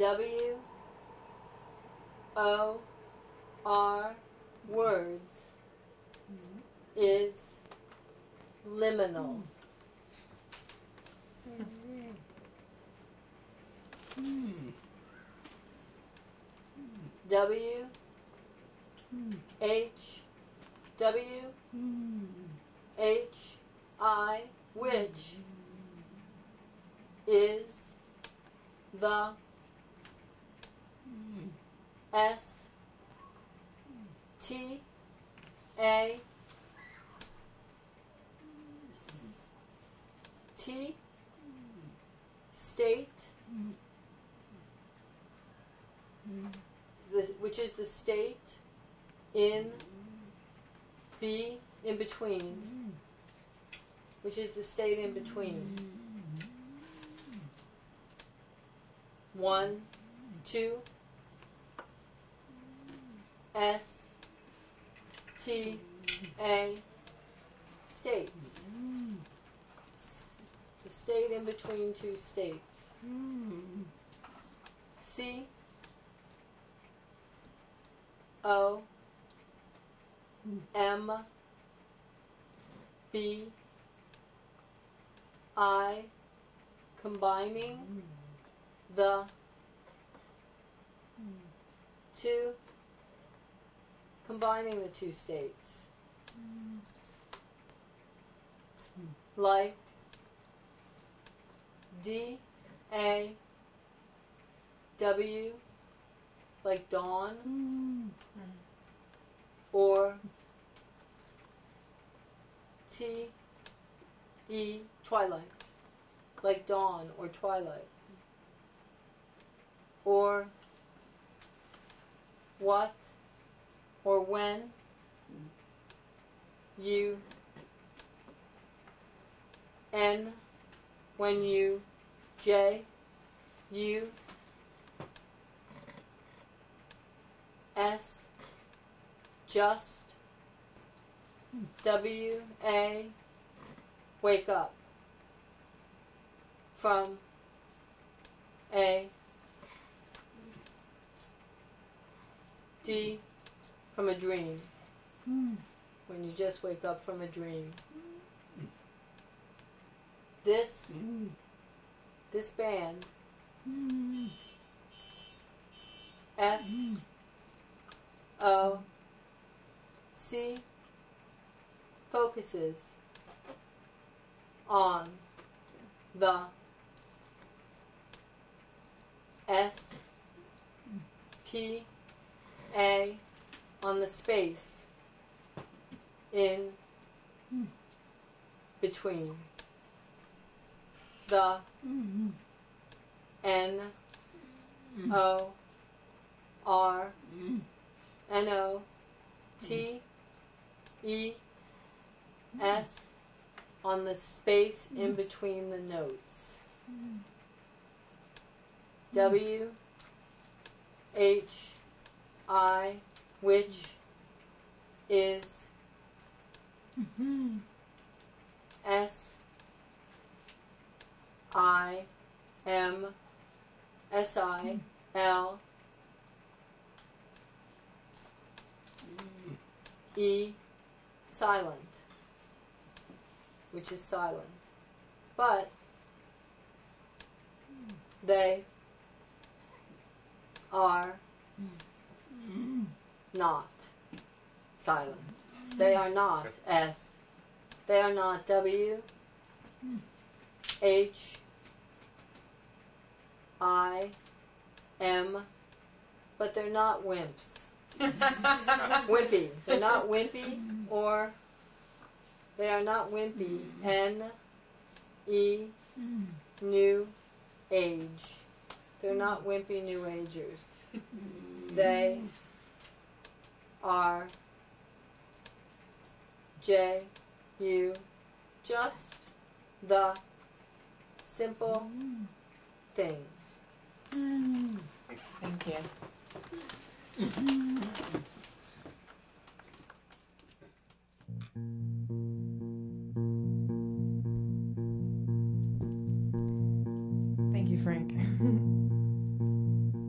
W-O-R words is liminal. W H W H I which is the S T A T state which is the state in B in between, which is the state in between. 1, 2, S, T, A, states. The state in between two states. C, O, M, B, I, combining the two, combining the two states. Like D, A, W, like dawn, or T, E, twilight, like dawn or twilight, or what or when you, N, when you, J, U, S, just, W, A, wake up, from, A, D, from a dream, when you just wake up from a dream. This band, F, O, C, focuses on the S, P, A, on the space in between. The N, O, R, N, O, T, E, S, on the space in between the notes. W, H, I, which is S, I, M, S, I, L, E, silent, which is silent. But they are not silent. They are not S. They are not W, H, I, M, but they're not wimps. Wimpy. They're not wimpy, or they are not wimpy. N, E, new age. They're not wimpy new agers. They are J, U, just the simple things. Thank you. Thank you, Frank.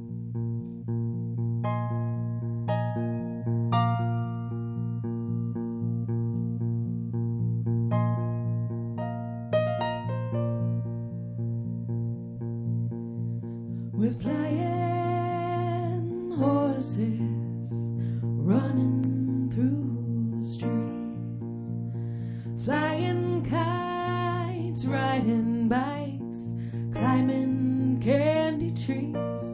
riding bikes, climbing candy trees.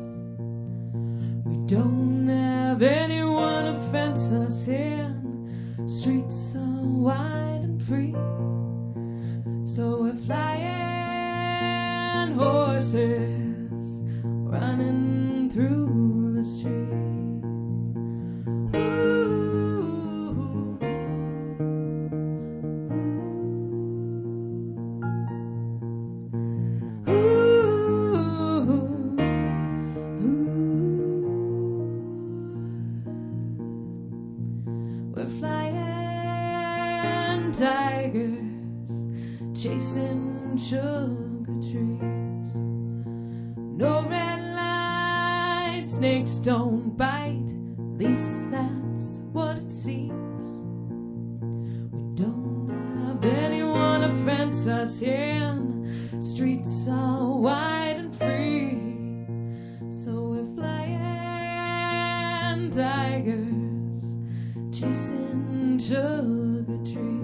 We don't have anyone to fence us in. Streets are wide and free. So we're flying horses, running through the streets. We're flying tigers, chasing sugar trees. No red light, snakes don't bite, at least that's what it seems. We don't have anyone to fence us in. Streets are wide and free. So we're flying tigers, chasing sugar trees.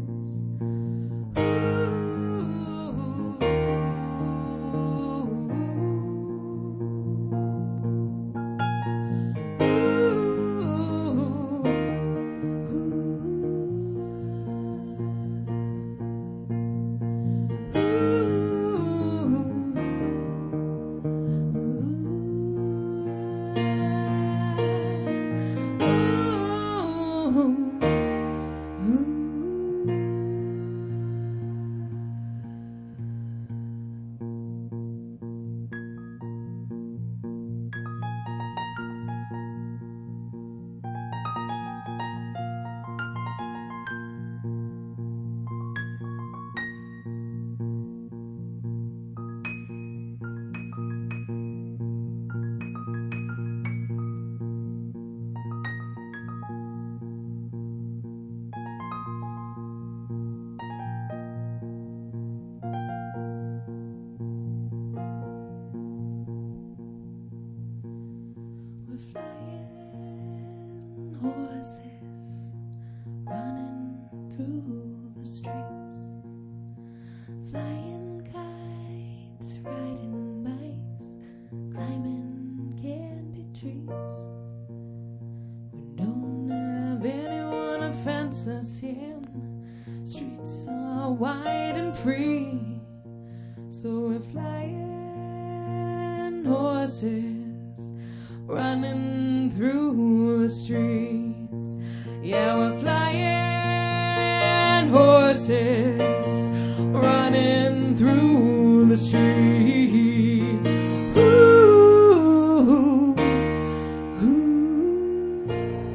We're flying horses, running through the streets. Flying kites, riding bikes, climbing candy trees. We don't have anyone to fence us in. Streets are wide and free. So we're flying horses, running through the streets. Yeah, we're flying horses, running through the streets. Ooh, ooh.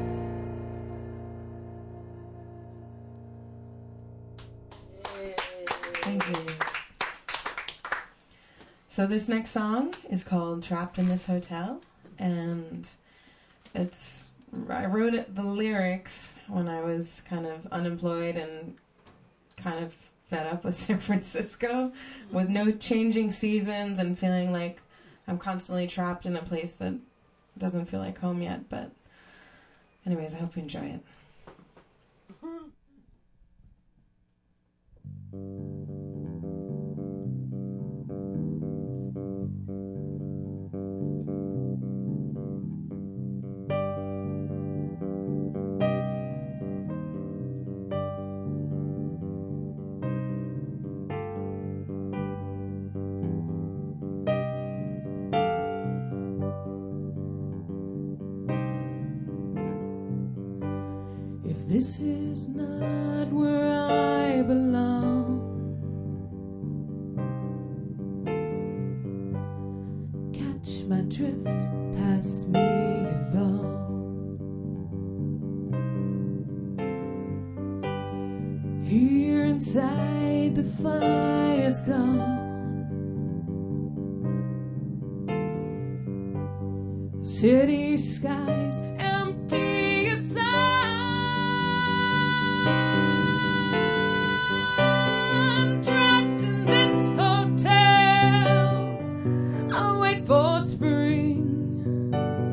Thank you. So this next song is called Trapped in This Hotel, and I wrote the lyrics when I was kind of unemployed and kind of fed up with San Francisco, with no changing seasons and feeling like I'm constantly trapped in a place that doesn't feel like home yet. But anyways, I hope you enjoy it. If this is not where I belong, catch my drift, pass me along. Here inside the fire's gone. City skies empty as sun. Trapped in this hotel, I'll wait for spring.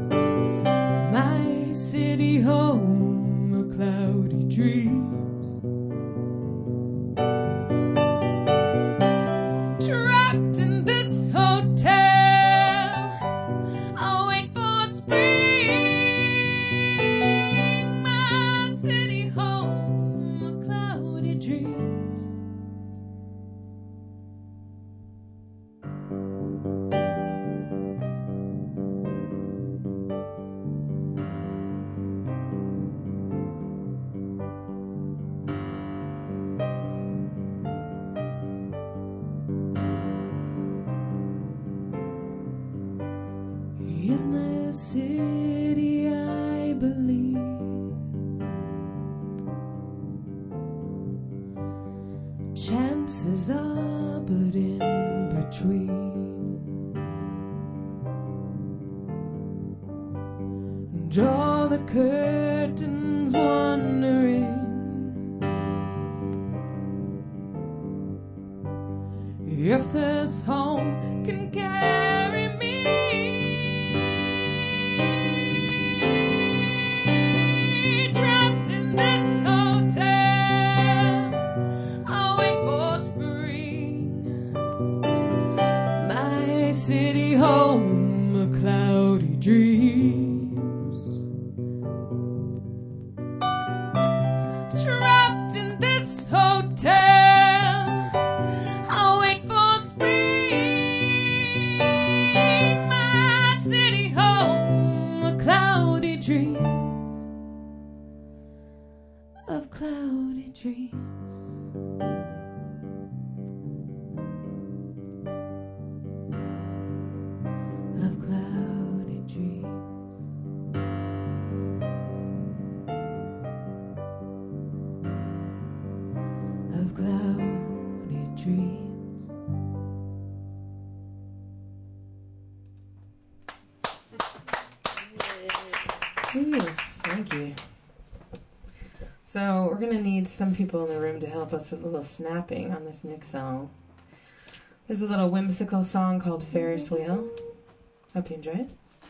My city home, a cloudy dreams. fences are but in between. Draw the curtains wondering if this home can carry me. Trapped in this hotel, I'll wait for spring. My city home, a cloudy dreams. Trapped in this hotel, I'll wait for spring. My city home, a cloudy dream of cloudy dreams. Of cloudy dreams. Of cloudy dreams. Ooh, thank you. So we're gonna need some people in the room to help us with a little snapping on this next song. This is a little whimsical song called Ferris Wheel. Hope you enjoy it.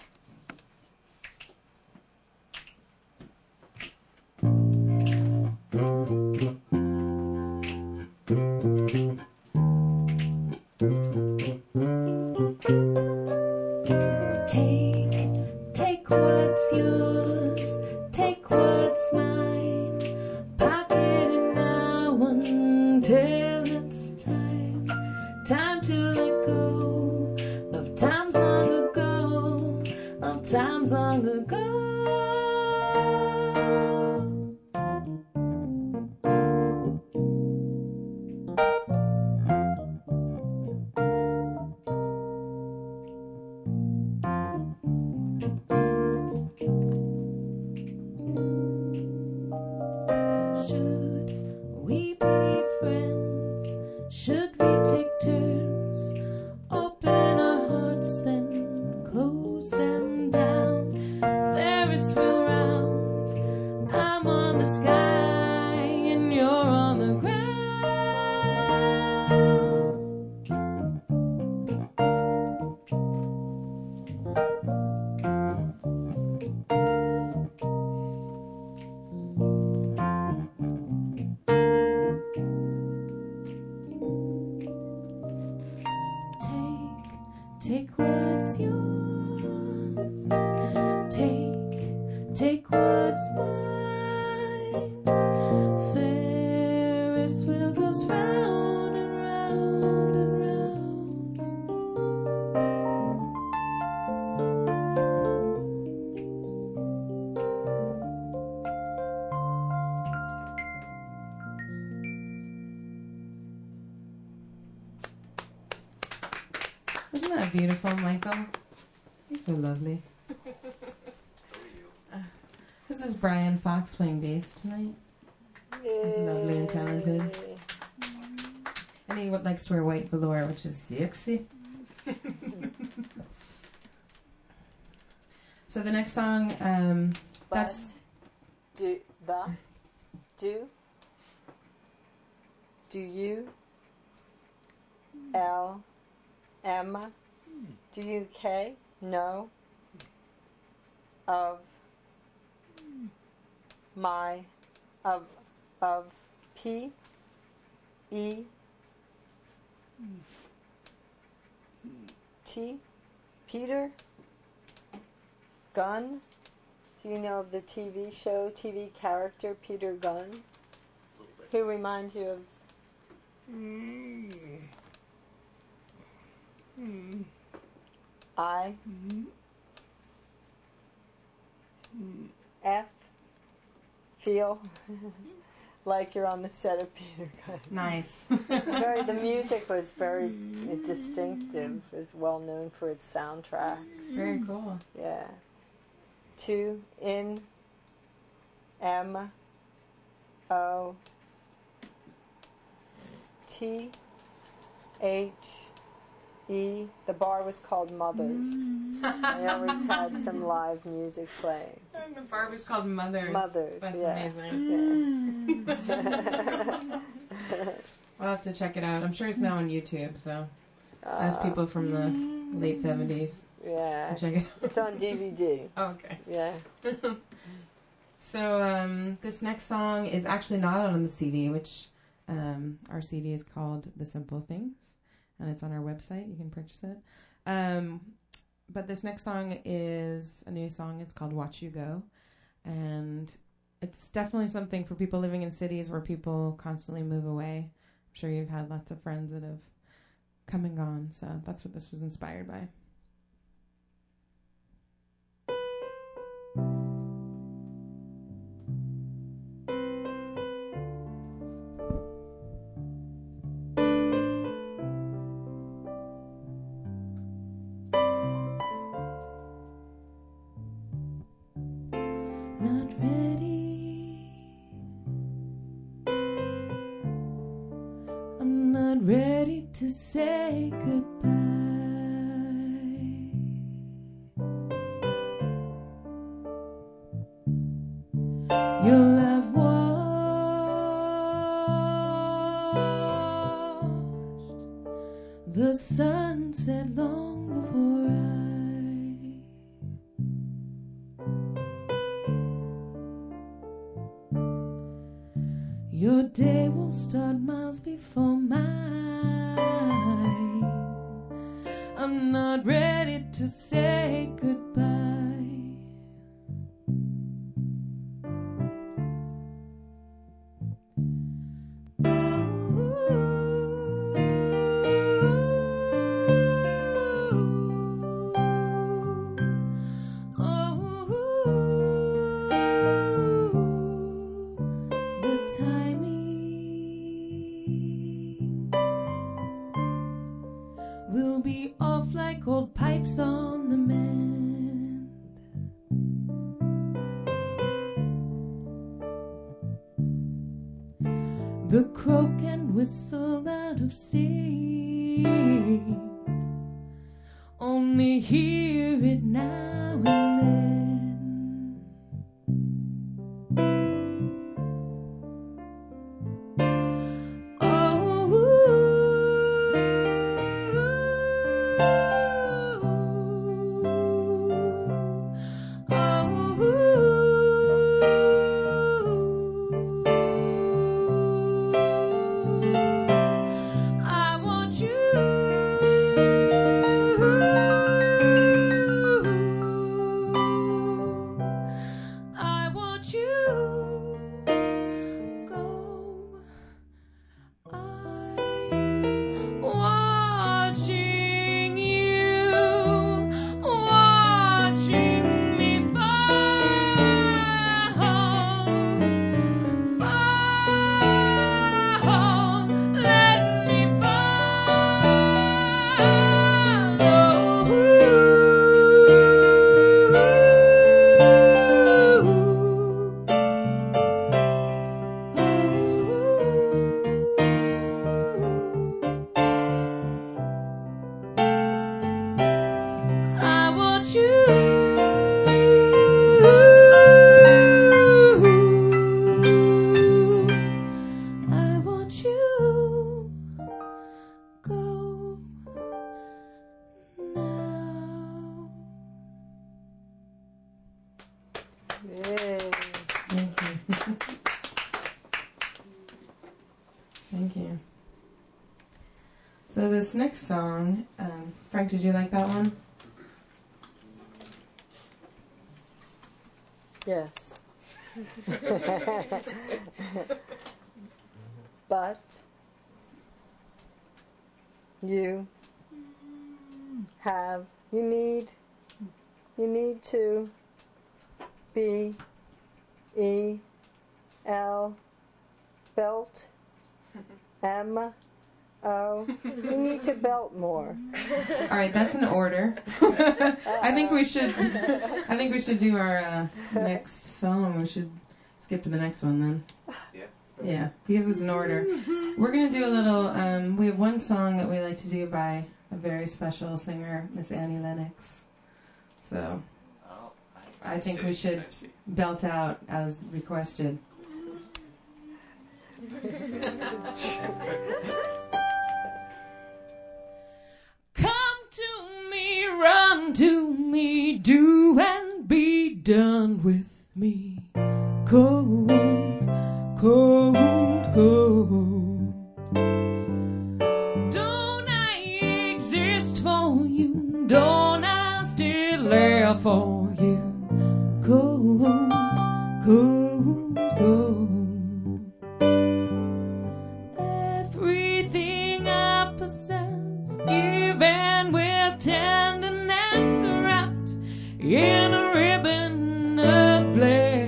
Take what's yours, take what's mine, pocket it now until it's time to let go of times long ago, of times long ago. Should we be friends? Should we take turns? Open our hearts, then close them down. Ferris wheel round. I'm on the sky and you're on the ground. Take what's yours, take what's mine. Ferris wheel goes round and round and round. Isn't that beautiful, Michael? You're so lovely. This is Brian Fox playing bass tonight. He's lovely and talented. And he likes to wear white velour, which is sexy. So the next song, that's... Do you L M do you K no of my of P E T Peter Gunn. Do you know of the TV show, TV character Peter Gunn? Who reminds you of? I F feel like you're on the set of Peter Gunn. Nice. The music was very distinctive. It was well known for its soundtrack. Very cool. Yeah. 2 N M O THE. The bar was called Mothers. They always had some live music playing. The bar was called Mothers. Mothers, That's yeah. amazing. Yeah. I'll have to check it out. I'm sure it's now on YouTube, so as people from the late 70s, Yeah. check it out. It's on DVD. Oh, okay. Yeah. So this next song is actually not on the CD, which our CD is called The Simple Things, and it's on our website. You can purchase it. But this next song is a new song. It's called Watch You Go, and it's definitely something for people living in cities where people constantly move away. I'm sure you've had lots of friends that have come and gone, so that's what this was inspired by. Not ready. I'm not ready to say goodbye. You'll have watched the sunset long before your day will start miles before mine. I'm not ready to say goodbye. We'll be off like old pipes on the mend. The croak and whistle out of sync. Only hear it now and then. Thank you. So this next song, Frank, did you like that one? Yes. But you need to be belt M-O. You need to belt more. All right, that's an order. I think we should do our next song. We should skip to the next one then. Yeah. Yeah, because it's in order. We're going to do a little, we have one song that we like to do by a very special singer, Miss Annie Lennox. So I think we should belt out as requested. Come to me, run to me, do and be done with me. Cold, cold, cold. Don't I exist for you? Don't I still live for you? Cold, cold, cold. Everything I possess, given with tenderness, wrapped in a ribbon of bliss.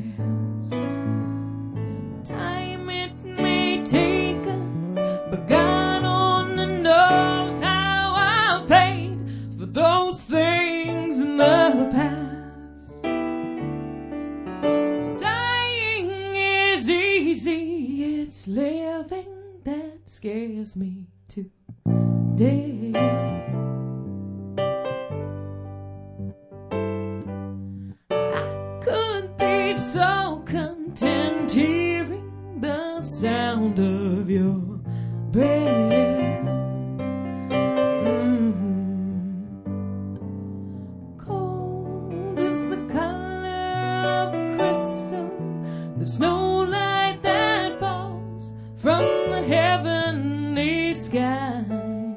Time it may take us, but God only knows how I've paid for those things in the past. Dying is easy, it's living that scares me today. I could be so content hearing the sound of your breath. Cold is the color of crystal. There's no light that falls from the heavenly skies.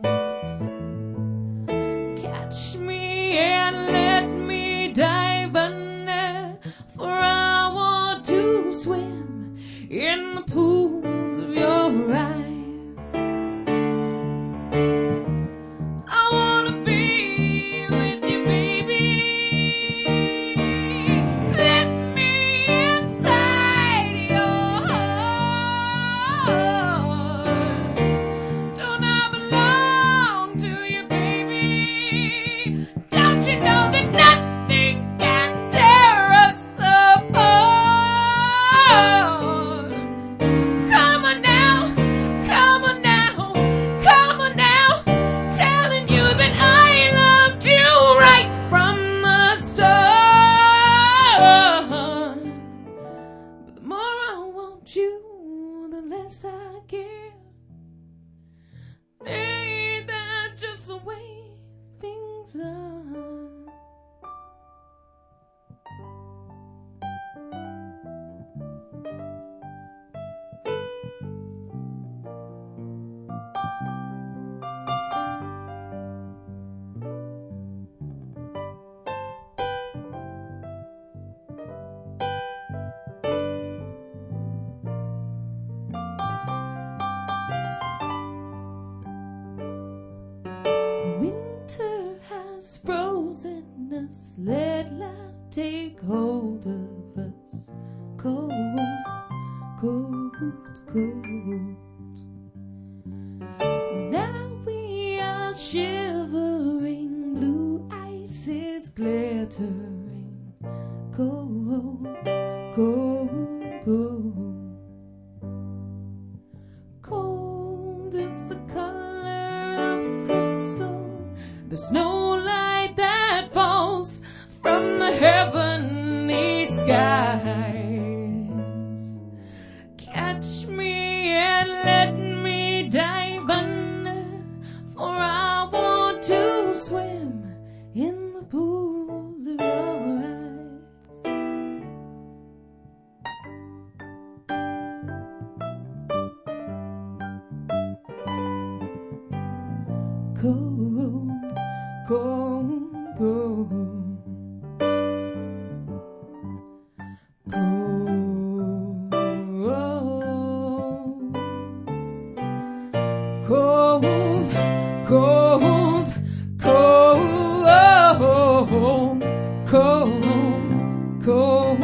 Catch me and let me dive under, for I want to swim in the pools of your eyes. I wanna be with you, baby. Let me inside your heart. Don't I belong to you, baby? Don't you know that nothing can tear us apart? Come on now, come on now, come on now, telling you that I loved you right from the start. But the more I want you, the less I care. Ain't that just the way things are? Winter has frozen us, let life take hold of us. Cold, cold, cold. Now we are shivering, blue ice is glittering. Cold, cold, cold. Cold is the color of crystal. There's no light that falls from the heavenly skies. Catch me and let me dive under, for I want to swim in the pools of your eyes. Cold, cold, cold. Cold, cold, cold, cold, cold,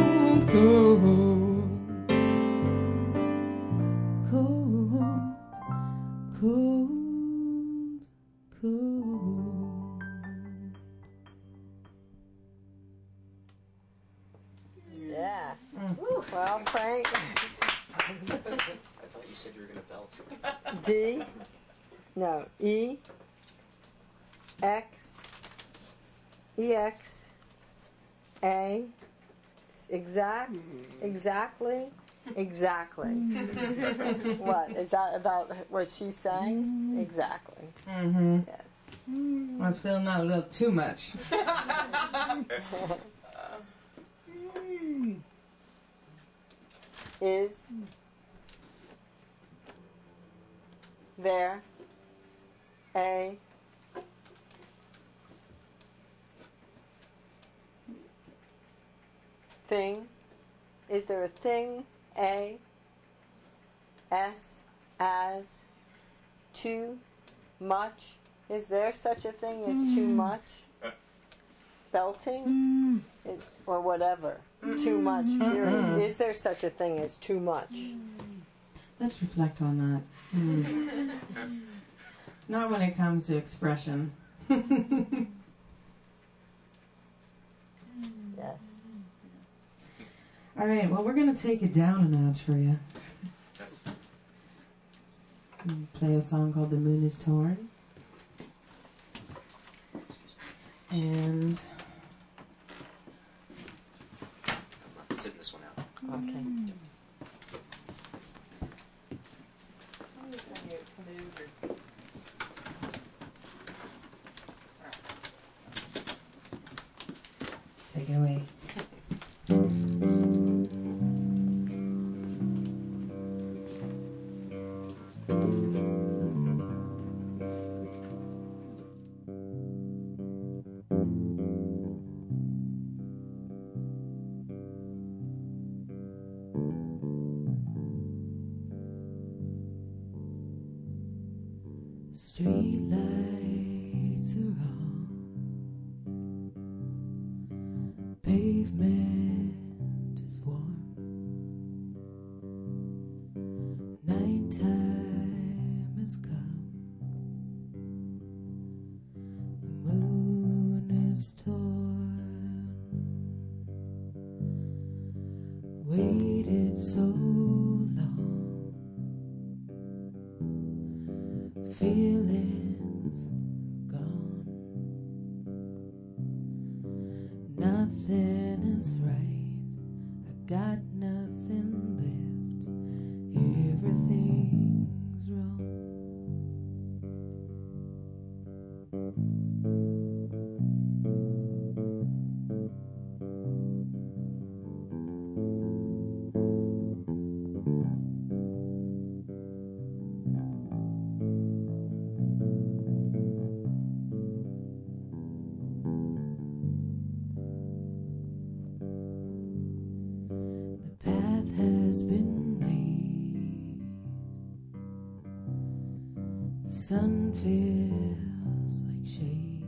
cold, cold, cold, cold. Yeah. Well, Frank. said you were going to belt. D. No. E. X. EX. A. Exact. Exactly. Exactly. What? Is that about what she's saying? Exactly. Mm-hmm. Yes. I was feeling that a little too much. Is there a thing? Is there a thing? A. S. As. Too much? Is there such a thing as too much? Belting? Or whatever. Too much, period. Is there such a thing as too much? Let's reflect on that. Not when it comes to expression. Yes. All right, well, we're going to take it down a notch for you. Play a song called The Moon is Torn. And I'm sitting this one out. Okay. take it away. Street lights are on, pavement is warm, nighttime has come, the moon is torn, waited so long, feelings gone, nothing is right, I got nothing left, everything's wrong. The path has been laid, sun feels like shade,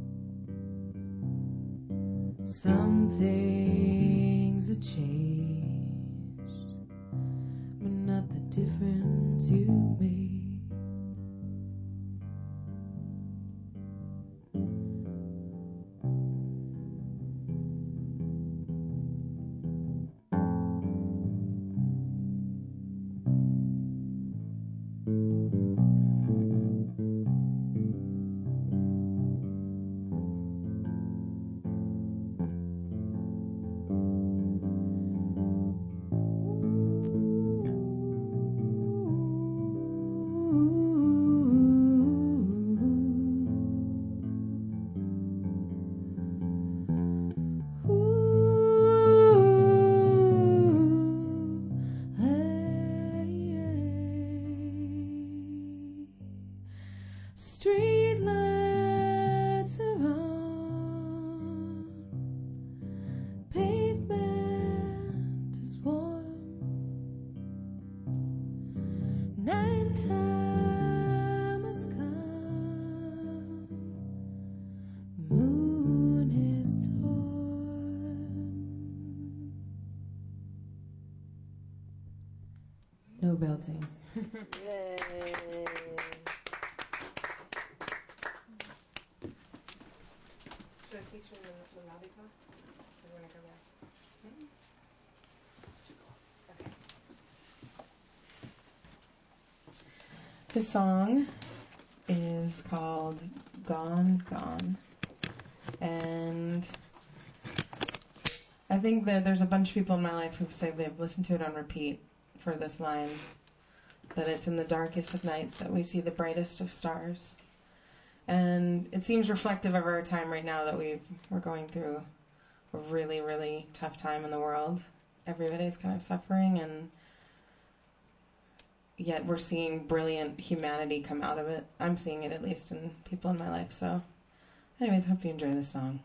some things have changed, but not the difference you made. Street lights are on, pavement is warm, nighttime has come, moon is torn. No belting. Yay. Should I feature the lobby talk? Or do you want to go back? Let's do that. This song is called Gone, Gone. And I think that there's a bunch of people in my life who say they've listened to it on repeat for this line, that it's in the darkest of nights that we see the brightest of stars. And it seems reflective of our time right now that we're going through a really, really tough time in the world. Everybody's kind of suffering, and yet we're seeing brilliant humanity come out of it. I'm seeing it, at least, in people in my life. So anyways, hope you enjoy this song.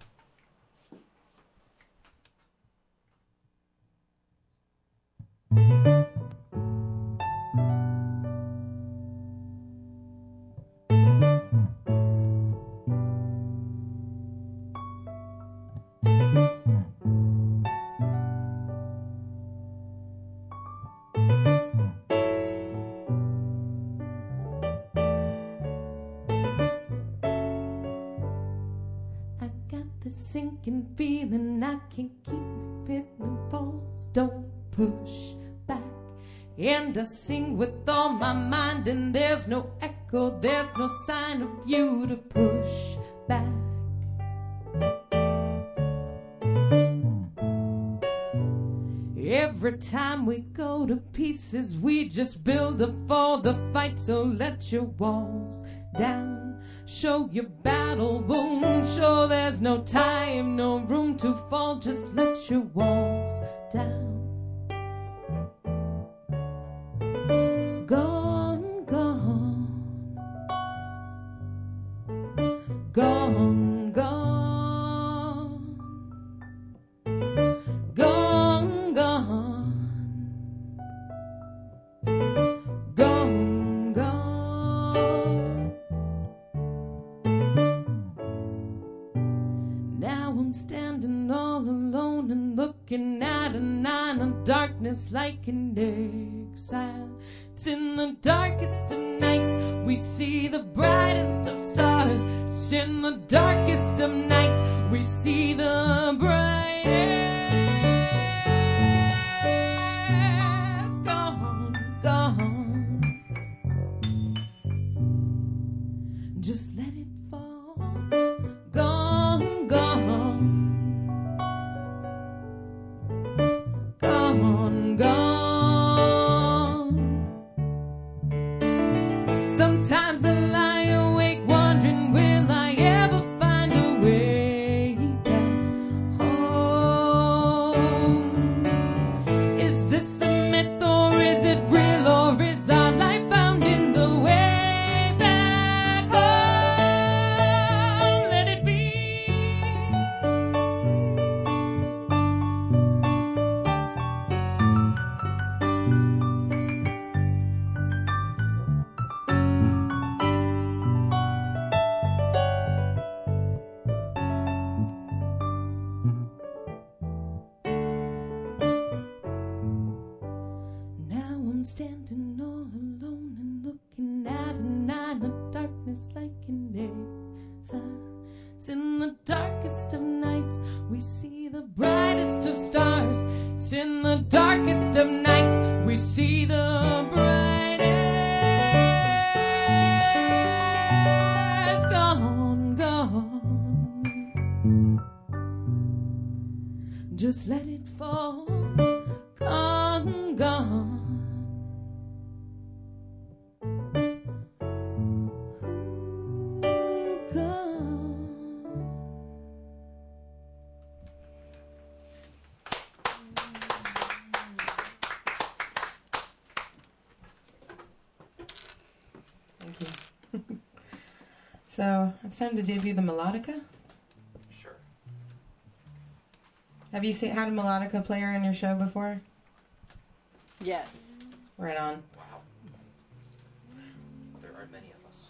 Sinking feeling I can't keep it in pulse. Don't push back. And I sing with all my mind, and there's no echo, there's no sign of you to push back. Every time we go to pieces, we just build up for the fight. So let your walls down, show your battle wounds. Show there's no time, no room to fall. Just let your walls down. Gone, gone, gone, gone, gone, gone, gone, gone. Now I'm standing all alone and looking at a night of darkness like an exile. It's in the darkest of nights we see the brightest of stars. It's in the darkest of nights we see the brightest. Gone, gone. Just let it fall. Gone, gone. Gone, gone. Sometimes I lie awake wondering, will I ever find a way back home? Is this a myth or is it real, or is our life bound in the way back home? Let it be. Now I'm standing all alone and looking at a night of darkness like an exile. It's in the darkest of nights we see the brightest of stars. It's in the darkest of nights we see the brightest. Gone, gone. Just let it fall. Gone, gone. Ooh, gone. Thank you. So it's time to debut the melodica. Sure. Have you had a melodica player in your show before? Yes. Right on. Wow. There aren't many of us.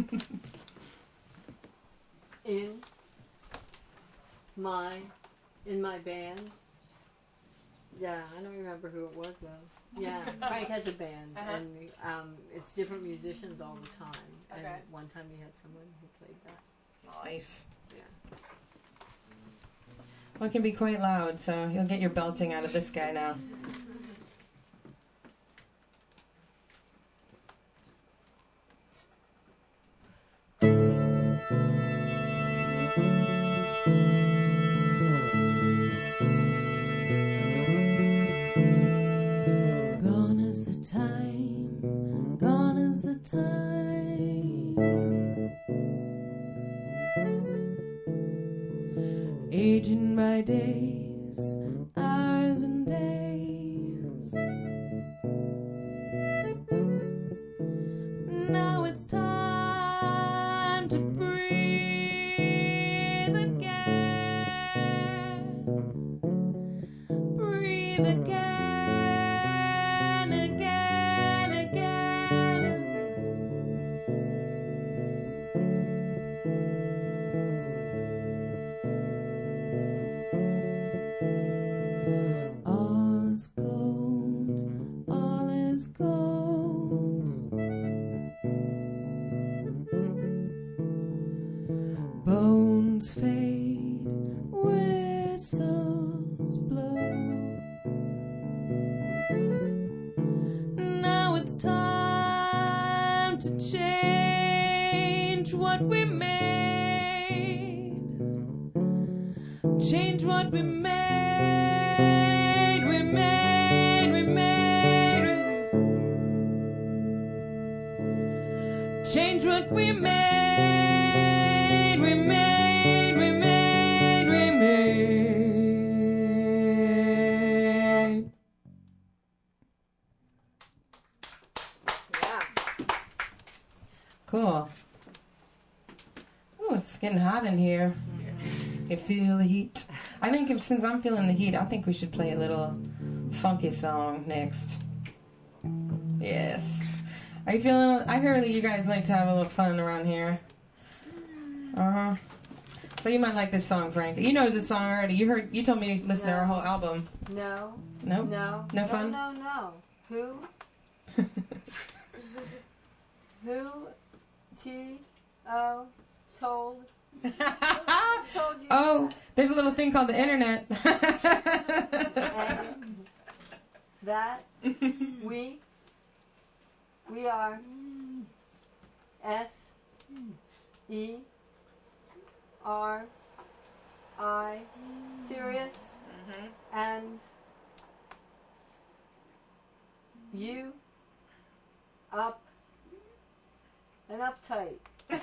In my band. Yeah, I don't remember who it was though. Yeah, Frank has a band, and it's different musicians all the time. Okay. And one time we had someone who played that. Nice. Yeah. Well, it can be quite loud, so you'll get your belting out of this guy now. Now it's time to breathe again. Breathe again, again, again. All is gold, all is gold. Bones fade, whistles blow. Now it's time to change what we made. Change what we made. We made, we made. Change what we made. We made, we made, we made. Yeah. Cool. Ooh, it's getting hot in here. You feel the heat. I think since I'm feeling the heat, I think we should play a little funky song next. Yes. Are you feeling? I heard that you guys like to have a little fun around here. Uh-huh. So you might like this song, Frank. You know this song already. You told me you listened to our whole album. No. Nope. No. No fun? No. Who? Who? T-O told. Told you. Oh, there's a little thing called the internet. And that we are S-E-R-I serious and you up and uptight.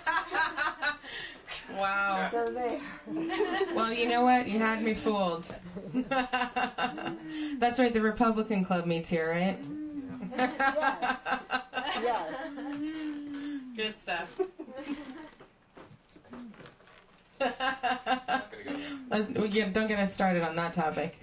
Wow. So there. Well, you know what? You had me fooled. That's right, the Republican Club meets here, right? Yes. Good stuff. Don't get us started on that topic.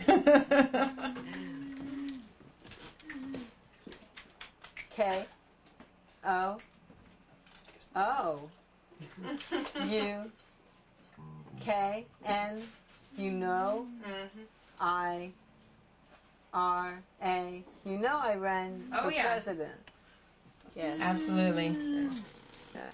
K-O-U-K-N, you know, I-R-A, you know I ran for president. Yes. Absolutely. Yeah.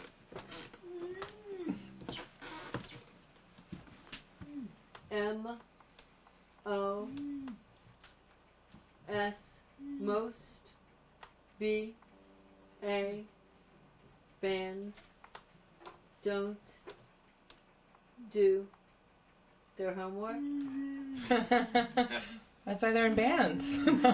M-O-S, most, B-A, bands don't do their homework. That's why they're in bands.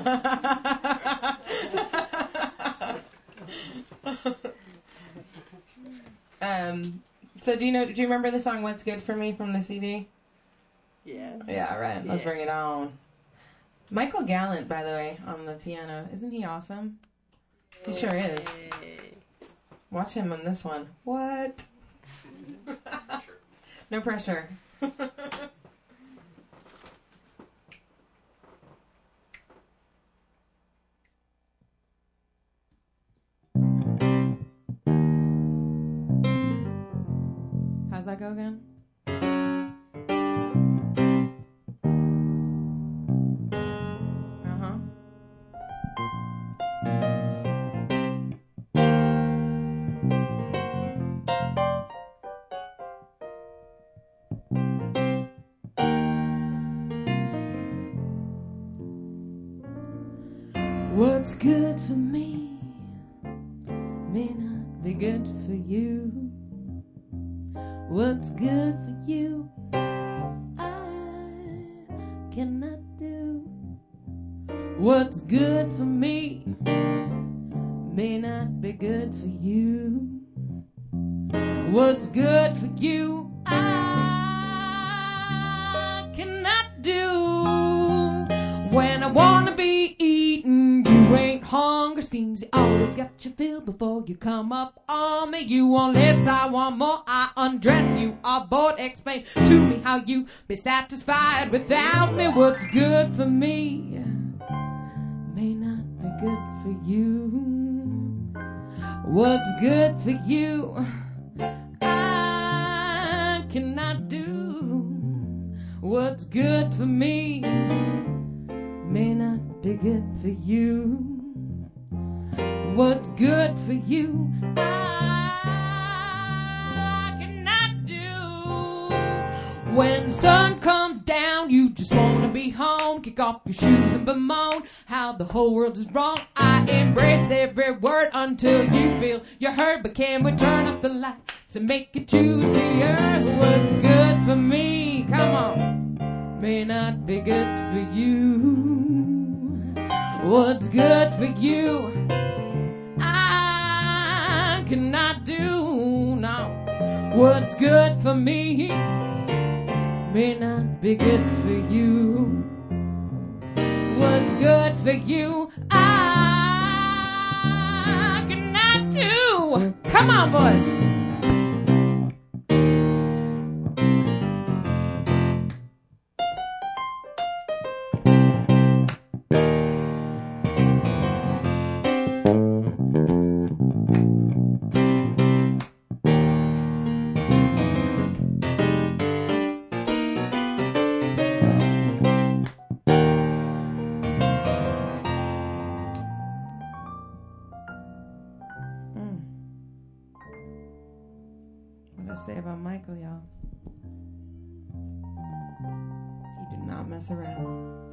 So do you remember the song "What's Good for Me" from the CD? Yes. Yeah, right. Let's bring it on. Michael Gallant, by the way, on the piano. Isn't he awesome? He sure is. Watch him on this one. What? No pressure. How's that go again? Uh-huh. What's good for me may not be good for you. What's good for you, I cannot do. What's good for me may not be good for you. What's good for you, I cannot do. When I wanna be eating you. you ain't hungry. Seems you always got your fill before you come up on me. You want less, I want more. I undress you, are bored. Explain to me how you be satisfied without me. What's good for me may not be good for you. What's good for you I cannot do. What's good for me may not be good for you. What's good for you I cannot do. When the sun comes down, you just wanna be home. Kick off your shoes and bemoan how the whole world is wrong. I embrace every word until you feel you're hurt. But can we turn up the lights and make it juicier? What's good for me, come on, may not be good for you. What's good for you I cannot do. No, what's good for me may not be good for you. What's good for you I cannot do. Come on, boys. What I say about Michael, y'all? He did not mess around.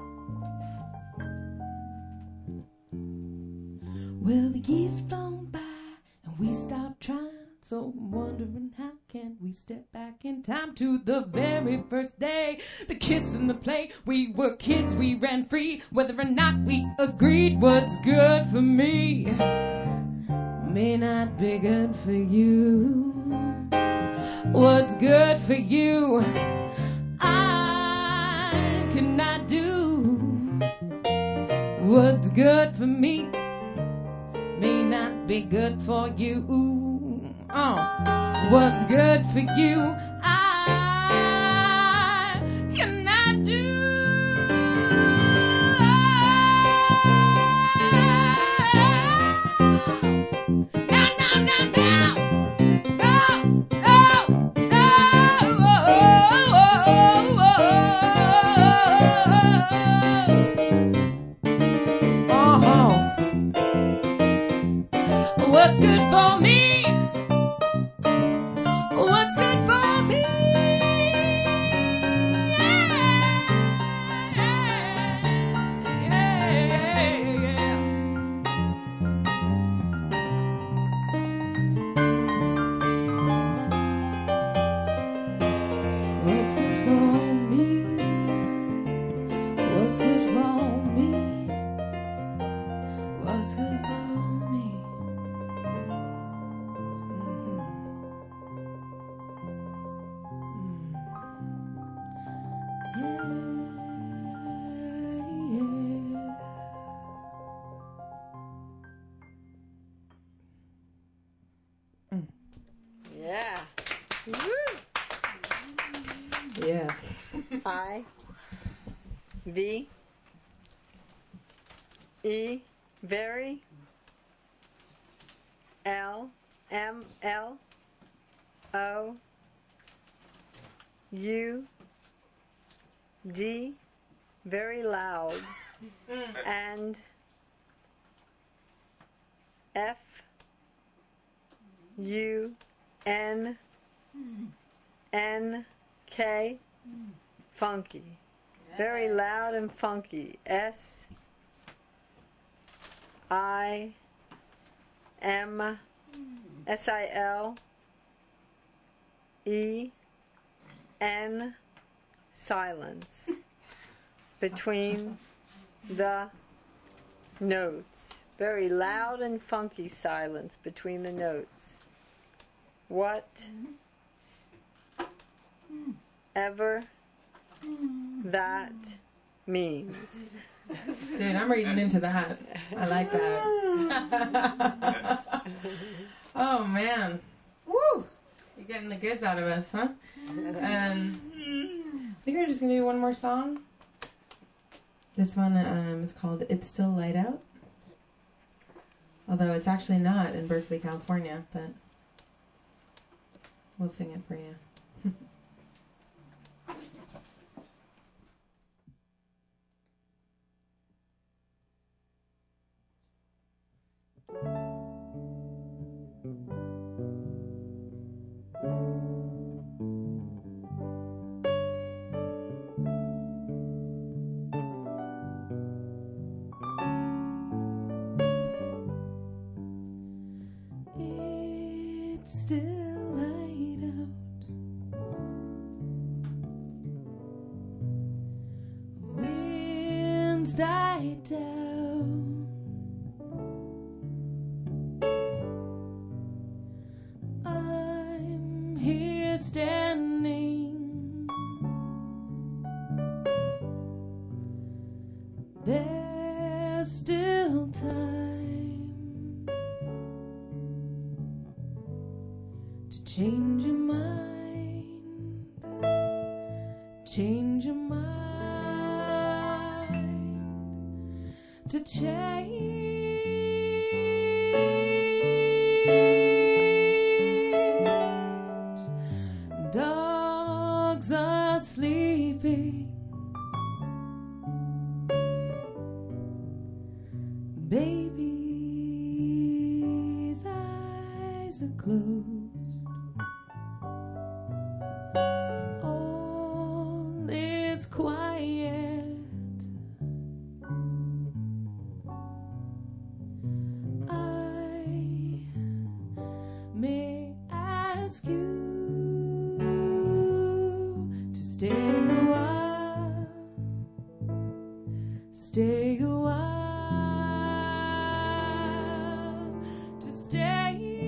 Well, the years flown by and we stopped trying. So I'm wondering how can we step back in time to the very first day. The kiss and the play, we were kids, we ran free. Whether or not we agreed, what's good for me may not be good for you. What's good for you I cannot do. What's good for me may not be good for you. What's good for you I cannot do. Now, now, now, now. What's good for me? What's good for me? What's good for me? What's good for me? What's good for me? Yeah. Yeah. I V E very L M L O U D very loud and F U N N K funky. Very loud and funky. S I M S I L E N silence between the notes. Very loud and funky silence between the notes. What ever that means. Dude, I'm reading into that. I like that. Oh, man. Woo! You're getting the goods out of us, huh? I think we're just going to do one more song. This one is called It's Still Light Out. Although it's actually not in Berkeley, California, but we'll sing it for you. It's still light out. Winds died down. I'm here standing. There's still time to change your mind, change your mind, to change. Dogs are sleeping, baby's eyes are closed. All is quiet. I may ask you to stay a while, stay a while, to stay.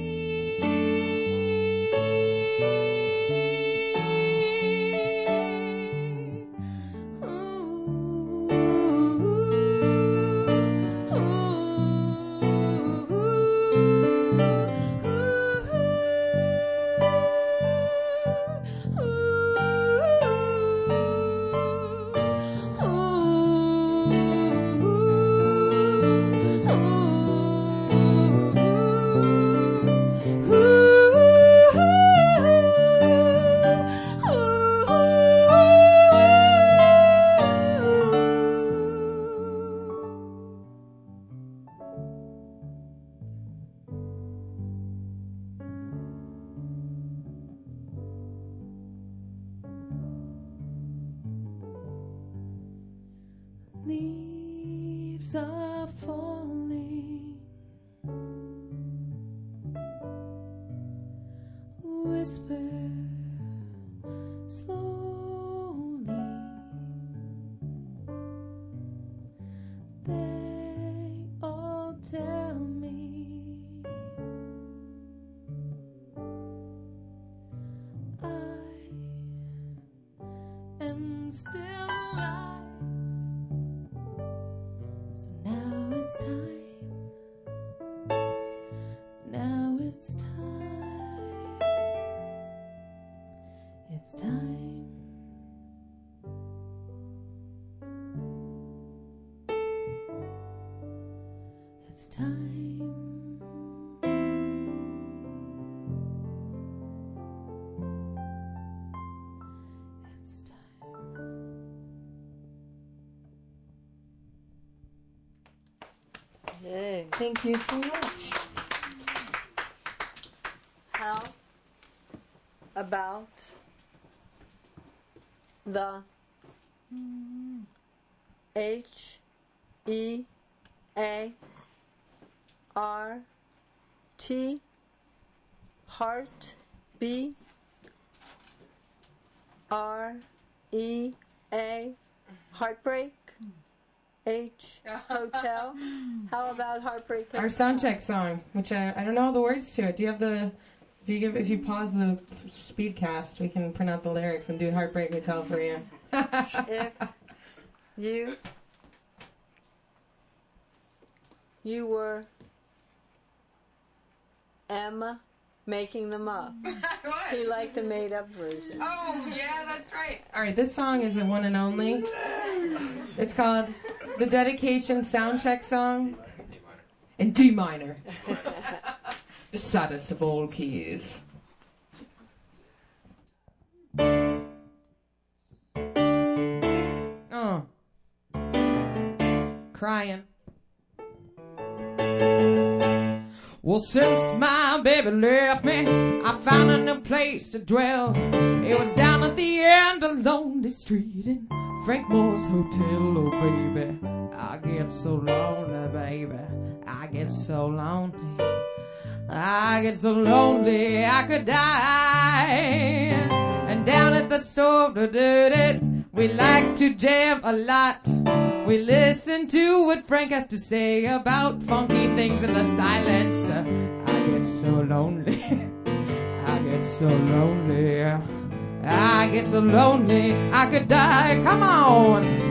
Leaves are falling, whisper slowly. They all tell me I am still alive. Now it's time. Now it's time. It's time. It's time. It's time. Yay. Thank you so much. How about the HEART, heart, B, REA, heartbreak, H, hotel? How about heartbreak? Our sound check song, which I don't know all the words to it. Do you have the... If you pause the speedcast, we can print out the lyrics and do Heartbreak Hotel for you. If you you were making them up. He liked the made-up version. Oh, yeah, that's right. All right, this song is the one and only. It's called the Dedication Soundcheck Song in D minor. The saddest of all keys. Oh. Crying. Well, since my baby left me, I found a new place to dwell. It was down at the end of Lonely Street in Frank Moore's Hotel. Oh, baby, I get so lonely, baby. I get so lonely. I get so lonely I could die. And down at the store, we like to jam a lot. We listen to what Frank has to say about funky things in the silence. I get so lonely. I get so lonely. I get so lonely I could die. Come on.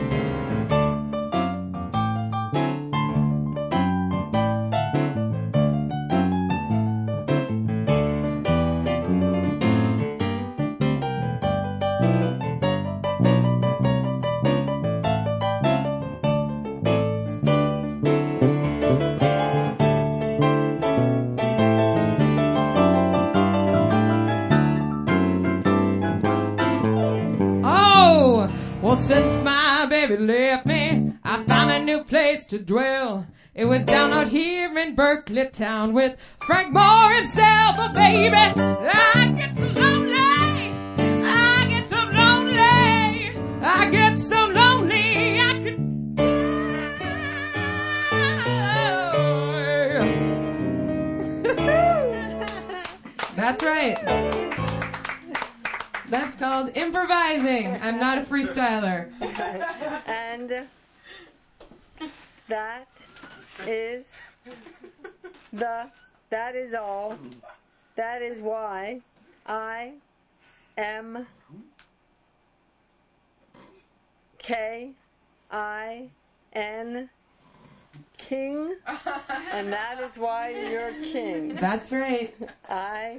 Since my baby left me, I found a new place to dwell. It was down out here in Berkeley town with Frank Moore himself. But baby, I get so lonely. I get so lonely. I get so lonely I could die. That's right. That's called improvising. I'm not a freestyler. And that is all. That is why I am K-I-N king, and that is why you're king. That's right. I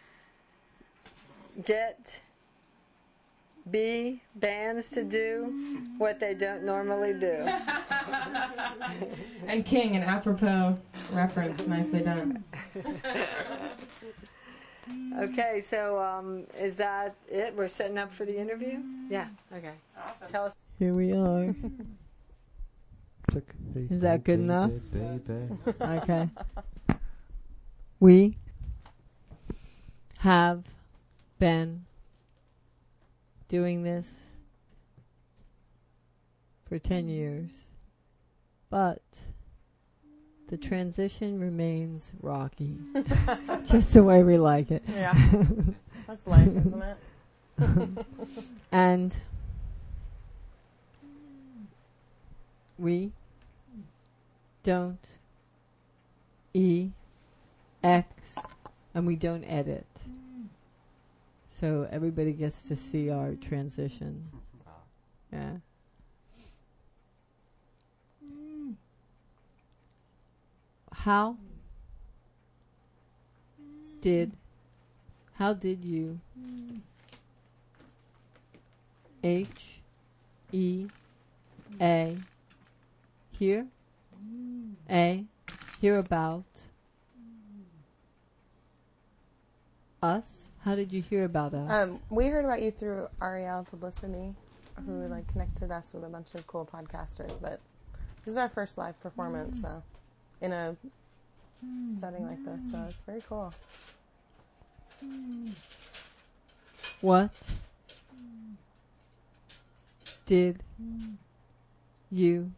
get bands to do what they don't normally do. And king, an apropos reference. Nicely done. Okay, so is that it? We're setting up for the interview? Yeah, okay. Awesome. Tell us. Here we are. Is that good enough? Okay. We have been doing this for 10 years, but the transition remains rocky. Just the way we like it. Yeah. That's life, isn't it? And we don't EX and we don't edit. So everybody gets to see our transition. Yeah. How did you hear about us? How did you hear about us? We heard about you through Ariel Publicity, who connected us with a bunch of cool podcasters. But this is our first live performance, so in a setting like this, so it's very cool. What did you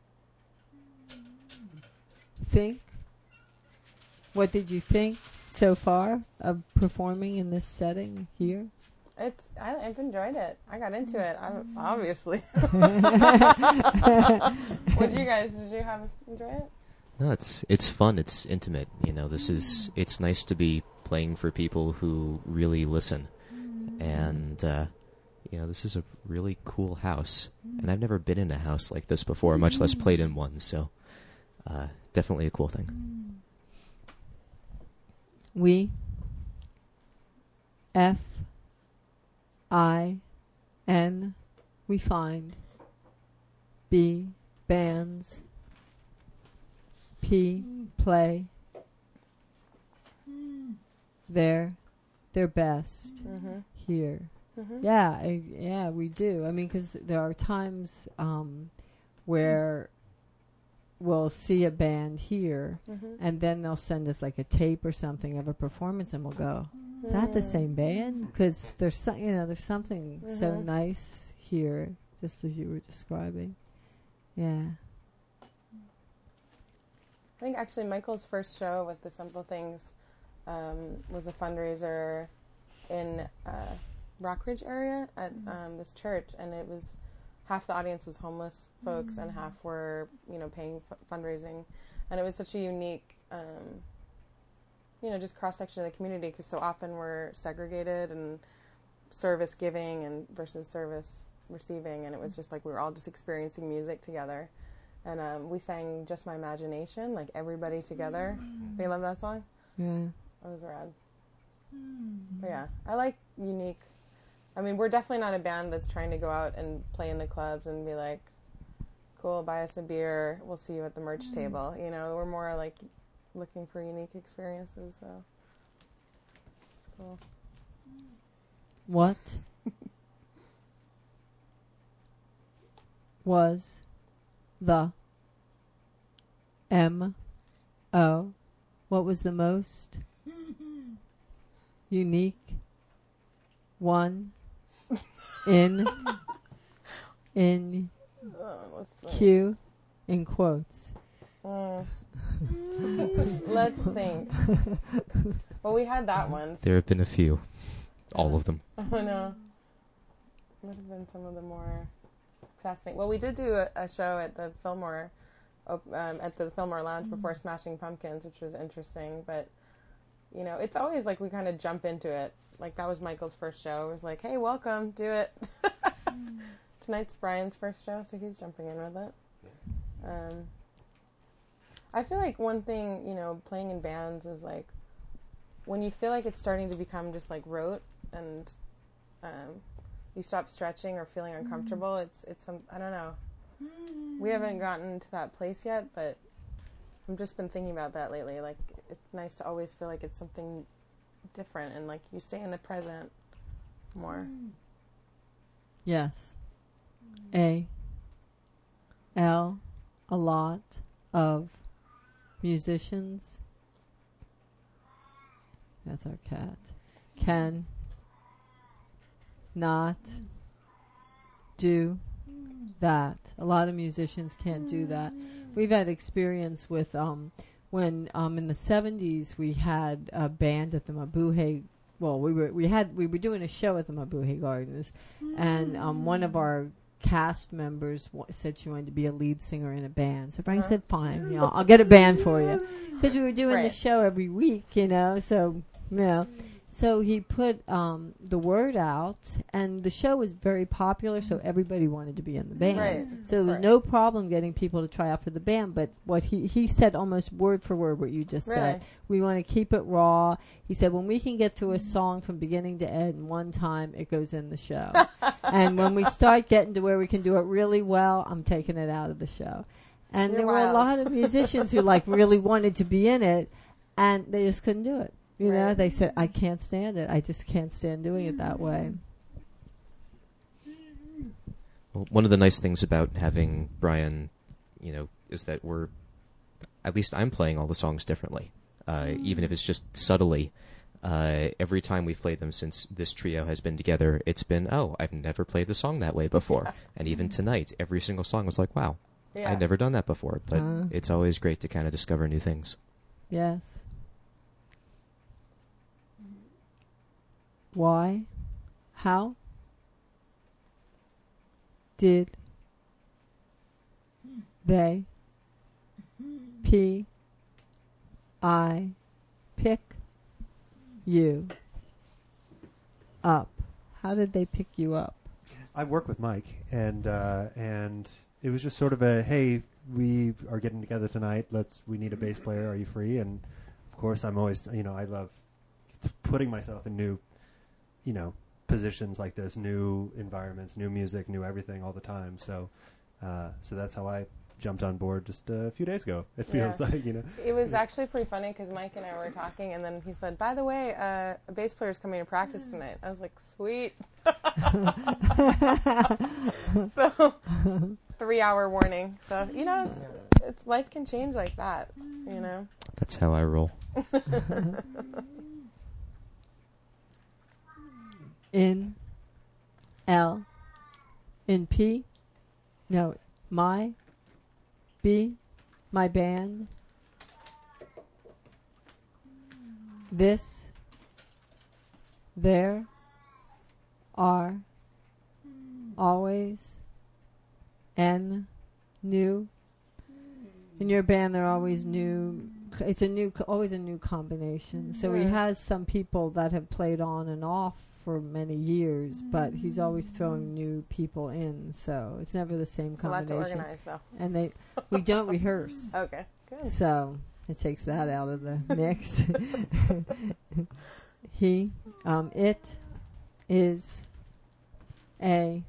think? What did you think so far of performing in this setting here? I've enjoyed it. I got into it. Obviously. What did you enjoy it? No, it's fun. It's intimate. It's nice to be playing for people who really listen, and this is a really cool house. And I've never been in a house like this before, much less played in one. So, definitely a cool thing. We, F-I-N, we find. B, bands. P, play. Their best Mm-hmm. here. Mm-hmm. Yeah, we do. I mean, because there are times where we'll see a band here, Mm-hmm. and then they'll send us like a tape or something of a performance, and we'll go, "Is that the same band?" Because there's there's something so Mhm. nice here, just as you were describing. Yeah. I think actually Michael's first show with the Simple Things was a fundraiser in Rockridge area at this church, and it was half the audience was homeless folks and half were paying fundraising, and it was such a unique just cross section of the community, because so often we're segregated and service giving and versus service receiving, and it was just like we were all just experiencing music together. And we sang Just My Imagination, like everybody together. Do you love that song? Yeah. That was rad. But yeah, I like unique. I mean, we're definitely not a band that's trying to go out and play in the clubs and be like, cool, buy us a beer, we'll see you at the merch table. We're more like looking for unique experiences, so it's cool. What was the M-O? What was the most unique one in Let's Q in quotes? Let's think. Well, we had that one. There have been a few. All of them. Oh no. Would have been some of the more fascinating. Well, we did do a show at the Fillmore, Lounge before Smashing Pumpkins, which was interesting. But it's always like we kind of jump into it. Like that was Michael's first show. It was like, hey, welcome, do it. Tonight's Brian's first show, so he's jumping in with it. I feel like one thing, playing in bands is like when you feel like it's starting to become just like rote and you stop stretching or feeling uncomfortable. It's some, I don't know. We haven't gotten to that place yet, but I've just been thinking about that lately. Like it's nice to always feel like it's something different and like you stay in the present more. Yes. A lot of musicians, that's our cat, can not do that. A lot of musicians can't do that. We've had experience with when in the 70s we had a band at the Mabuhay. Well, we were doing a show at the Mabuhay Gardens, and one of our cast members said she wanted to be a lead singer in a band. So Frank said, "Fine, I'll get a band for you," because we were doing the show every week, So he put the word out, and the show was very popular, so everybody wanted to be in the band. Right. So there was no problem getting people to try out for the band, but what he said almost word for word what you just said. We want to keep it raw. He said, when we can get through a song from beginning to end in one time, it goes in the show. And when we start getting to where we can do it really well, I'm taking it out of the show. And there were a lot of musicians who really wanted to be in it, and they just couldn't do it. They said, I can't stand it. I just can't stand doing it that way. Well, one of the nice things about having Brian, is that at least I'm playing all the songs differently. Even if it's just subtly. Every time we've played them since this trio has been together, it's been, I've never played the song that way before. And even tonight, every single song was like, wow, I've never done that before. But it's always great to kind of discover new things. Yes. Why? How? Did they pick you up? How did they pick you up? I work with Mike, and it was just sort of a, hey, we are getting together tonight. We need a bass player. Are you free? And of course, I'm always, I love putting myself in new, positions like this, new environments, new music, new everything all the time. So that's how I jumped on board just a few days ago. It feels like, It was actually pretty funny because Mike and I were talking, and then he said, by the way, a bass player's coming to practice tonight. I was like, sweet. So 3-hour warning. So, it's life can change like that, That's how I roll. In L, in P, no, my, B, my band, this, there, are, always, N, new. In your band, they're always new. It's always a new combination. So he has some people that have played on and off for many years, but he's always throwing new people in. So it's never the same combination. It's a lot to organize, though. And we don't rehearse. Okay, good. So it takes that out of the mix. It is a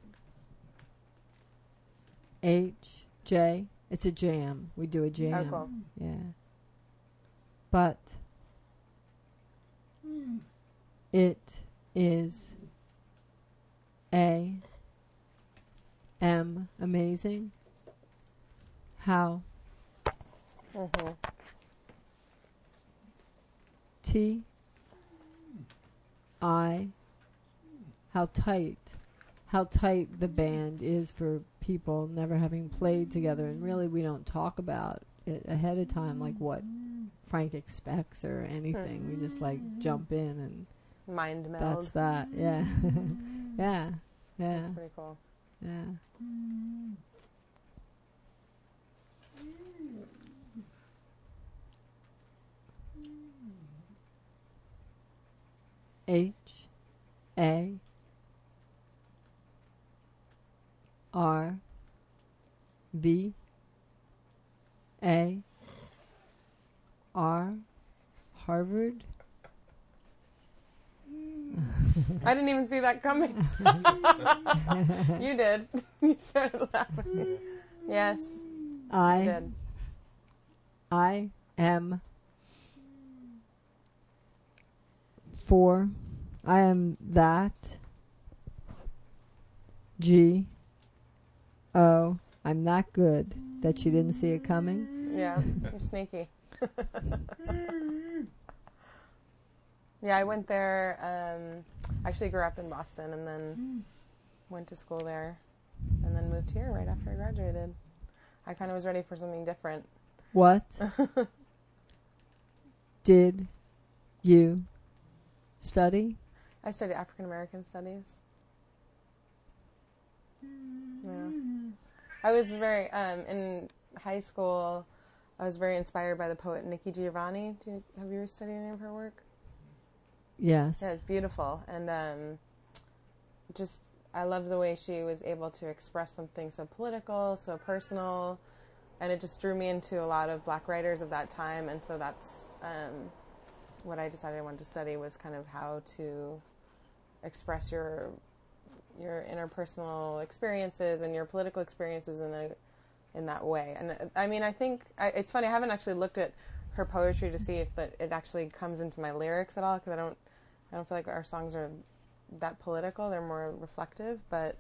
J. It's a jam. We do a jam. Oh, cool. Yeah. But it is amazing. How? Mm-hmm. How tight the band is for people never having played together, and really we don't talk about it ahead of time, like what Frank expects or anything. We just jump in and mind meld. that's that. Yeah. Yeah. That's pretty cool. Yeah. HARVAR, Harvard. I didn't even see that coming. You did. You started laughing. Yes. I did. I am for. I am that. I'm that good that you didn't see it coming. Yeah, you're sneaky. Yeah, I went there, actually grew up in Boston and then went to school there and then moved here right after I graduated. I kind of was ready for something different. What did you study? I studied African American studies. Yeah. I was very, in high school, I was very inspired by the poet Nikki Giovanni. Have you ever studied any of her work? Yes. Yeah, it's beautiful. And I loved the way she was able to express something so political, so personal, and it just drew me into a lot of Black writers of that time. And so that's what I decided I wanted to study, was kind of how to express your interpersonal experiences and your political experiences in that way. And I mean, I think it's funny. I haven't actually looked at her poetry to see if it actually comes into my lyrics at all, because I don't feel like our songs are that political. They're more reflective, but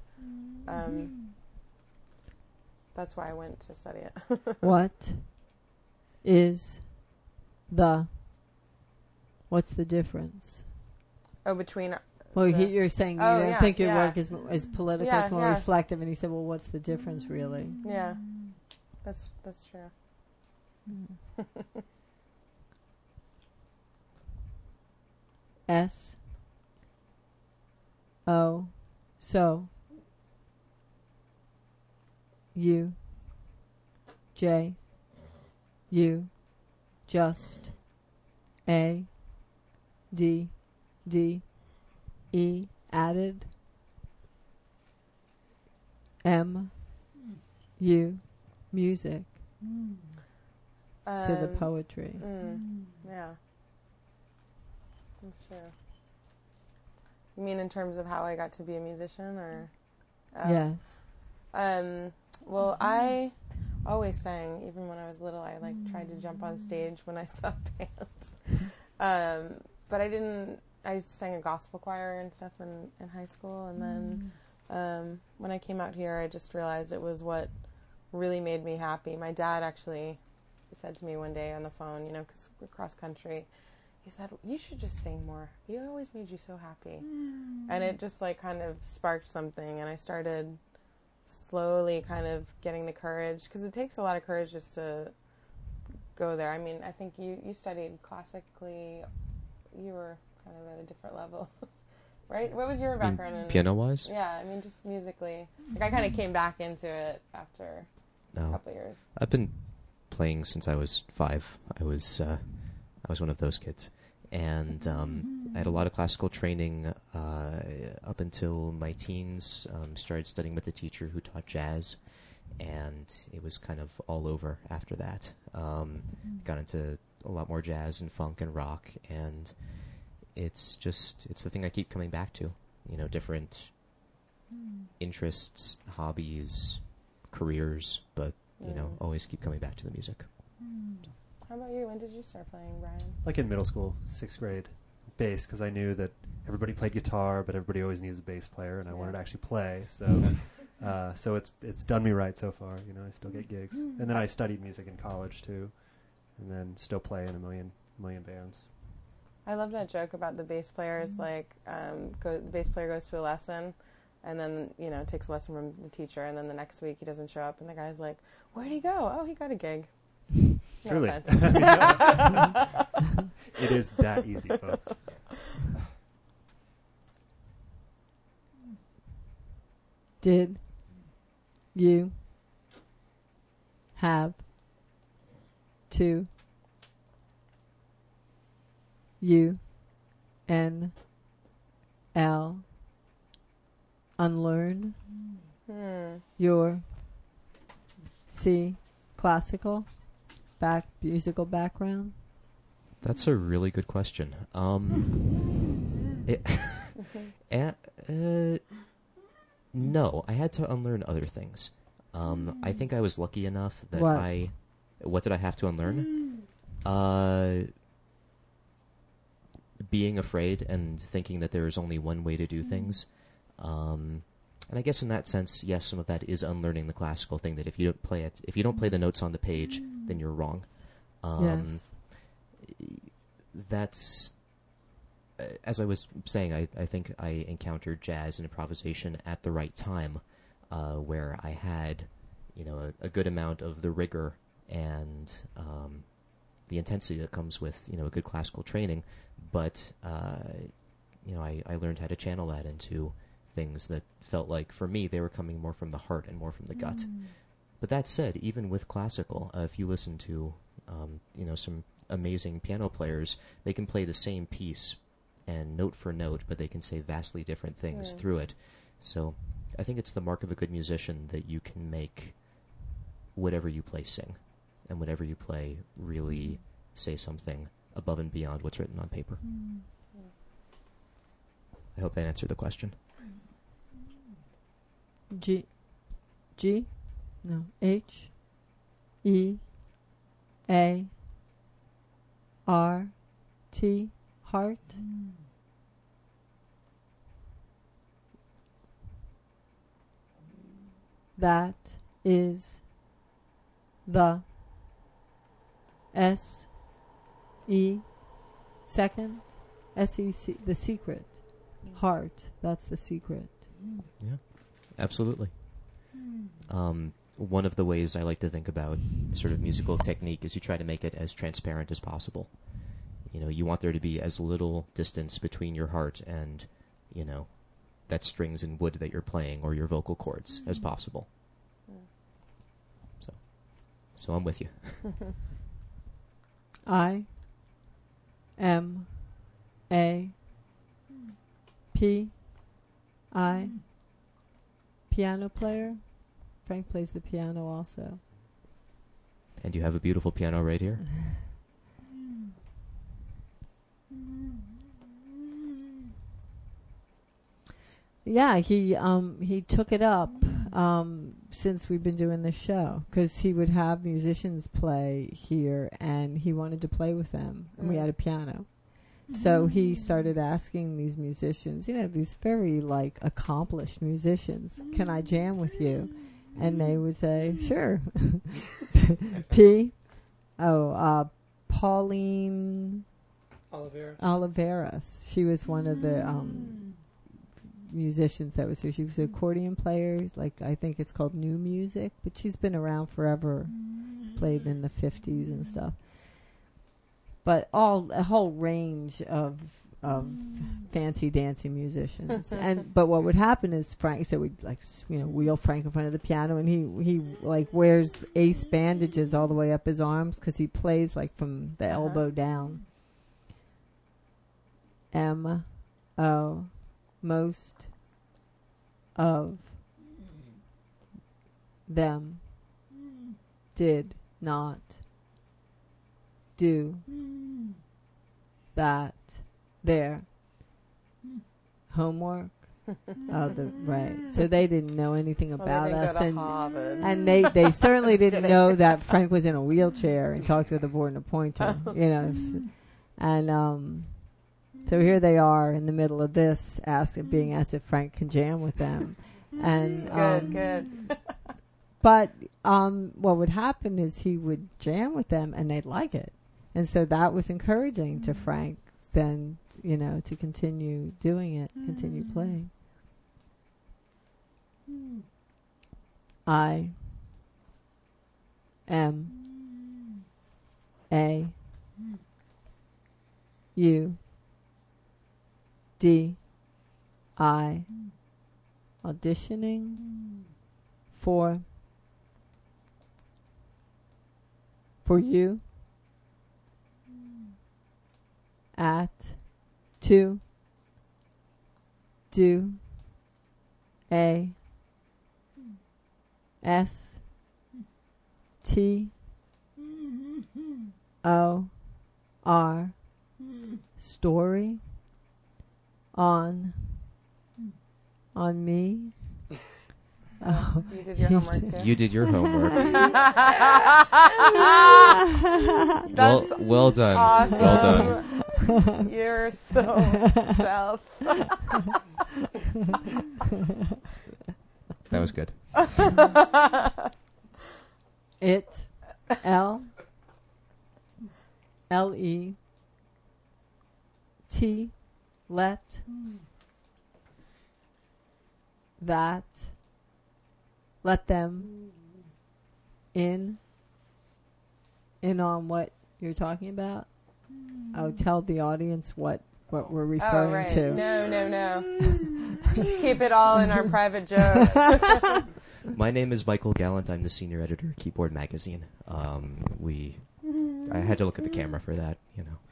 that's why I went to study it. What's the difference? Oh, between. Well, you're saying you don't think your work is political, Yeah, it's more reflective, and he said, well, what's the difference really? Yeah, that's true. So you just added music to the poetry? Yeah. That's true. You mean in terms of how I got to be a musician, or? Yes. Well, I always sang. Even when I was little, I tried to jump on stage when I saw bands. But I didn't. I sang a gospel choir and stuff in high school, and then when I came out here, I just realized it was what really made me happy. My dad actually said to me one day on the phone, you know, because we're cross country, he said, "You should just sing more. You always made you so happy." And it just kind of sparked something, and I started slowly kind of getting the courage, because it takes a lot of courage just to go there. I mean, I think you studied classically. You were kind of at a different level, right? What was your background in piano-wise? Yeah, I mean, just musically. I kind of came back into it after a couple of years. I've been playing since I was 5. I was one of those kids, and I had a lot of classical training up until my teens. Started studying with a teacher who taught jazz, and it was kind of all over after that. Got into a lot more jazz and funk and rock, and it's the thing I keep coming back to. You know, different interests, hobbies, careers, but you know, always keep coming back to the music. How about you? When did you start playing, Brian? Like in middle school, 6th grade, bass, because I knew that everybody played guitar, but everybody always needs a bass player, and I wanted to actually play. So, so it's done me right so far. You know, I still get gigs, and then I studied music in college too, and then still play in a million bands. I love that joke about the bass player. It's like the bass player goes to a lesson, and then takes a lesson from the teacher, and then the next week he doesn't show up, and the guy's like, "Where'd he go? Oh, he got a gig." No Truly. It is that easy, folks. Did you have to unlearn your classical musical background? That's a really good question. No, I had to unlearn other things. I think I was lucky enough that What did I have to unlearn? Being afraid and thinking that there is only one way to do things. And I guess in that sense, yes, some of that is unlearning the classical thing, that if you don't play the notes on the page, then you're wrong. Yes. That's, as I was saying, I think I encountered jazz and improvisation at the right time, where I had, a good amount of the rigor and the intensity that comes with, a good classical training, but, I learned how to channel that into things that felt like, for me, they were coming more from the heart and more from the gut. But that said, even with classical, if you listen to, some amazing piano players, they can play the same piece and note for note, but they can say vastly different things through it. So I think it's the mark of a good musician that you can make whatever you play sing, and whatever you play really say something above and beyond what's written on paper. I hope that answered the question. H-E-A-R-T, heart. That is the S-E, second, S-E-C, the secret. Heart, that's the secret. Yeah, absolutely. One of the ways I like to think about sort of musical technique is you try to make it as transparent as possible. You want there to be as little distance between your heart and, that strings and wood that you're playing, or your vocal cords, as possible. So I'm with you. I am a piano player. Frank plays the piano also. And you have a beautiful piano right here. Yeah, he took it up since we've been doing this show, because he would have musicians play here, and he wanted to play with them, and we had a piano. So he started asking these musicians, these very accomplished musicians, "Can I jam with you?" And they would say, "Sure." Pauline Oliveras. She was one of the musicians that was here. She was an accordion player, I think it's called New Music, but she's been around forever, played in the 50s and stuff. But a whole range of fancy dancing musicians. But what would happen is Frank, so we'd wheel Frank in front of the piano, and he wears ace bandages all the way up his arms, because he plays from the elbow down. M-O, most of them did not do that. Their homework. Right. So they didn't know anything about us, and they certainly didn't know that Frank was in a wheelchair and talked with a board and a pointer. And so here they are in the middle of this, being asked if Frank can jam with them, and good. But what would happen is he would jam with them, and they'd like it, and so that was encouraging to Frank. Then to continue doing it, continue playing. I am A U D I auditioning for you at to do a S T O R story on me. Oh, you did your homework too. You did your homework. Well done. Awesome. Well done. You're so stealth. That was good. It L-E-T let that let them in on what you're talking about. Oh, tell the audience what we're referring to. No. Just keep it all in our private jokes. My name is Michael Gallant. I'm the senior editor of Keyboard Magazine. I had to look at the camera for that,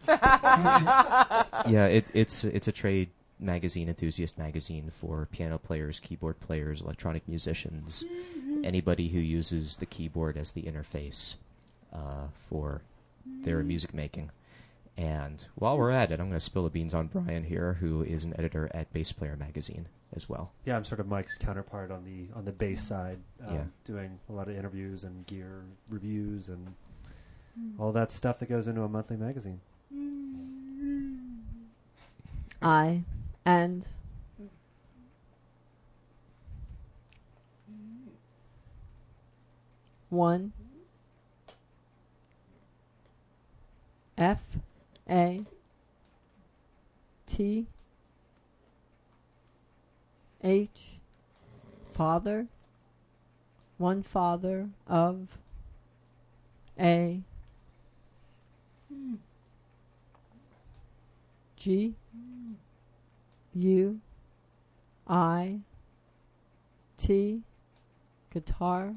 It's a trade magazine, enthusiast magazine for piano players, keyboard players, electronic musicians, anybody who uses the keyboard as the interface for their music making. And while we're at it, I'm going to spill the beans on Brian here, who is an editor at Bass Player Magazine as well. Yeah, I'm sort of Mike's counterpart on the bass side, doing a lot of interviews and gear reviews and all that stuff that goes into a monthly magazine. I and one F A T H father, one father of a G U I T guitar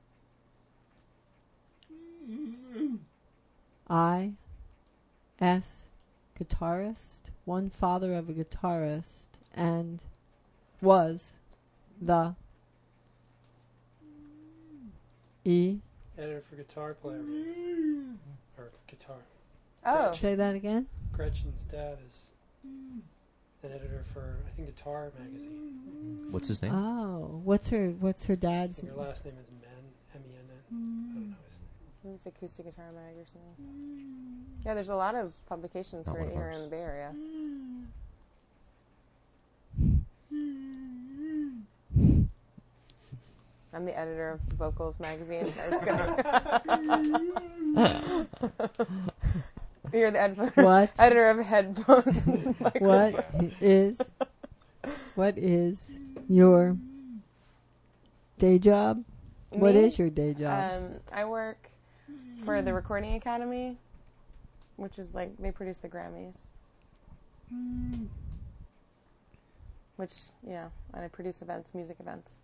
I S guitarist, one father of a guitarist, and was the E editor for Guitar Player or Guitar. Oh, Say that again. Gretchen's dad is an editor for, I think, Guitar Magazine. What's his name? Oh, what's her I dad's? think her last name is Men, M-E-N-N. I don't know his name. it was Acoustic Guitar Mag or something. Yeah, there's a lot of publications Not one of here ours. in the Bay Area. I'm the editor of Vocals Magazine. I was gonna. You're the What? editor of Headphone. What is your day job? What Me? is your day job? I work for the Recording Academy, which is like they produce the Grammys. Which, yeah, and I produce events, music events.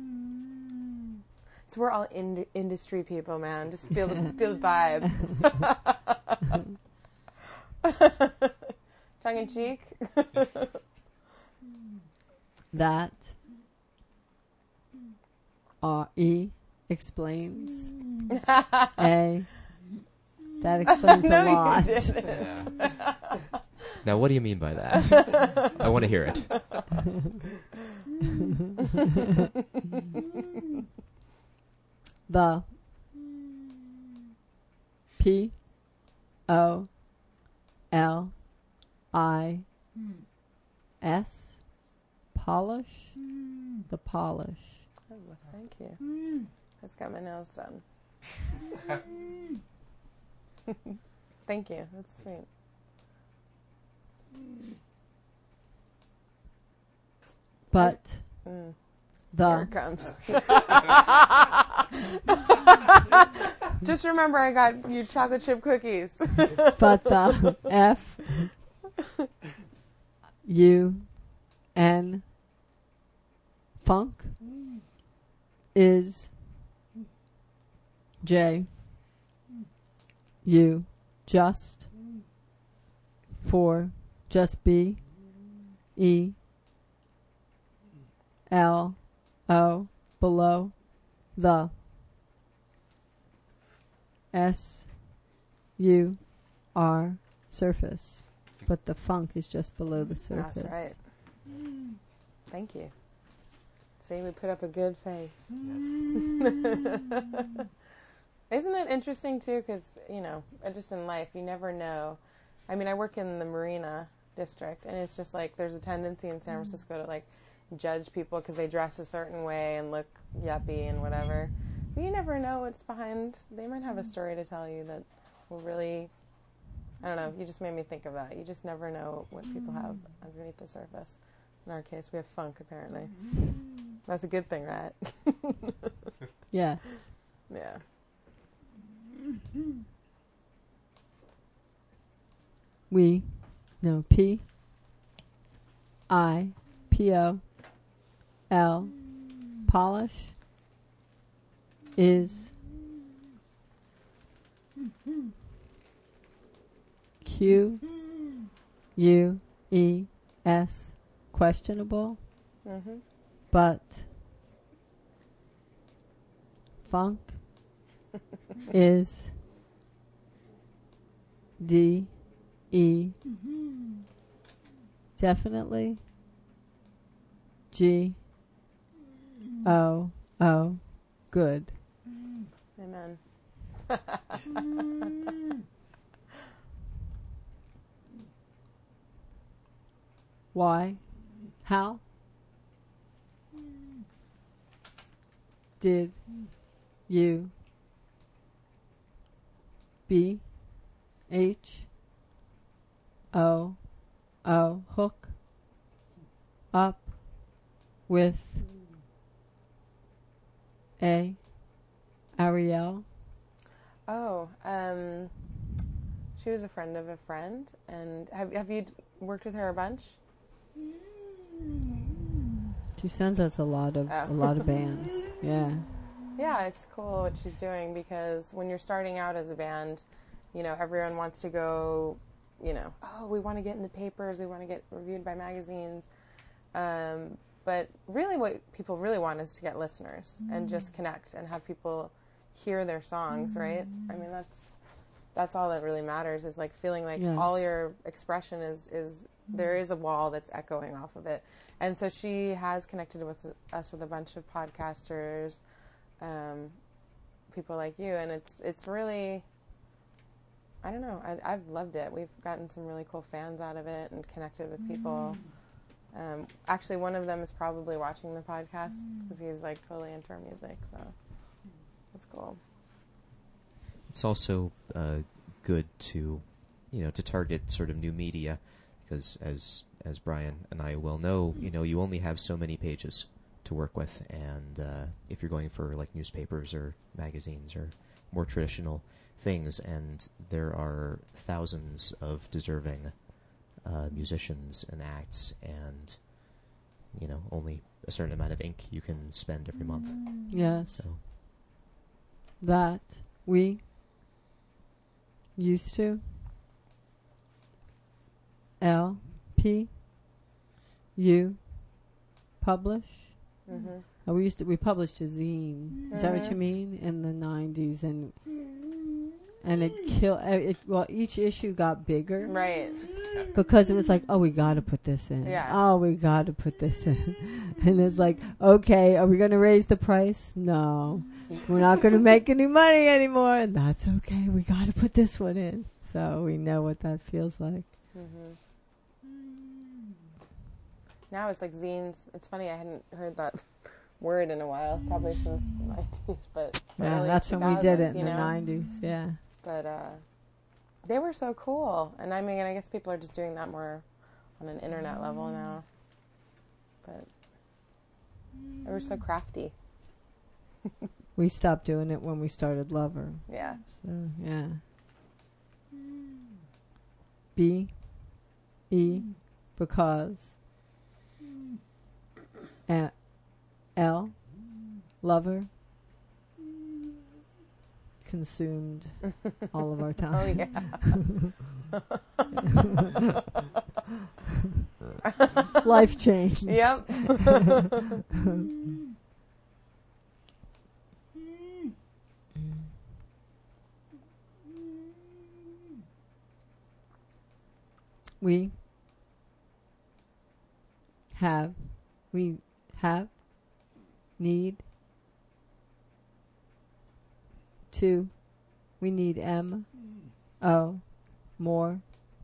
So we're all industry people, man. Just feel the vibe. Tongue in cheek. That E explains A. That explains a No, lot. you didn't. Now, what do you mean by that? I want to hear it. The P-O-L-I-S polish. The polish. Oh, well, thank you. I just got my nails done. Thank you. That's sweet. But Here the it comes. Just remember, I got you chocolate chip cookies. but the F-U-N funk is J-U just for just B E L O below the S U R surface, but the funk is just below the surface. That's right. Thank you. See, we put up a good face. Isn't it interesting, too? Because, you know, just in life, you never know. I mean, I work in the Marina district, and it's just like there's a tendency in San Francisco to, like, judge people because they dress a certain way and look yuppie and whatever. But you never know what's behind. They might have a story to tell you that will really, I don't know, you just made me think of that. You just never know what people have underneath the surface. In our case, we have funk, apparently. That's a good thing, right? Yes. Yeah. We no P I P O L polish is Q U E S questionable, Mm-hmm. but funk is D E definitely G O O good. Amen. Why? How? Did you B H O O hook up with A Ariel? Oh, she was a friend of a friend, and have you worked with her a bunch? She sends us a lot of bands. Yeah. Yeah, it's cool what she's doing because when you're starting out as a band, you know, everyone wants to go, you know, oh, we want to get in the papers, we want to get reviewed by magazines. But really what people really want is to get listeners and just connect and have people hear their songs, right? I mean, that's all that really matters, is like feeling like Yes. all your expression is there is a wall that's echoing off of it. And so she has connected with us with a bunch of podcasters, people like you, and it's really, I don't know, I've loved it. We've gotten some really cool fans out of it and connected with people. Actually, one of them is probably watching the podcast because he's like totally into our music, so that's cool. It's also good to, to target sort of new media, because as Brian and I well know, you only have so many pages to work with, and if you're going for like newspapers or magazines or more traditional things, and there are thousands of deserving musicians and acts, and only a certain amount of ink you can spend every month. Yes. So That we used to publish. Mm-hmm. We published a zine. Is that what you mean? In the 90s, and it killed. Each issue got bigger, Right. because it was like, oh, we got to put this in. Yeah. Oh, we got to put this in. And it's like, okay, are we going to raise the price? No. We're not going to make any money anymore. And that's okay. We got to put this one in. So we know what that feels like. Mm-hmm. Now it's like zines. It's funny, I hadn't heard that word in a while, probably since the 90s, but Yeah, early that's when we did it 2000s, in the 90s. Yeah. But they were so cool. And I mean, I guess people are just doing that more on an internet level now. But they were so crafty. We stopped doing it when we started Lover. Yeah. So, yeah. B-E, because. L, Lover, consumed all of our time. Oh, yeah. Life changed. Yep. We have, need, to, we need M, O, more,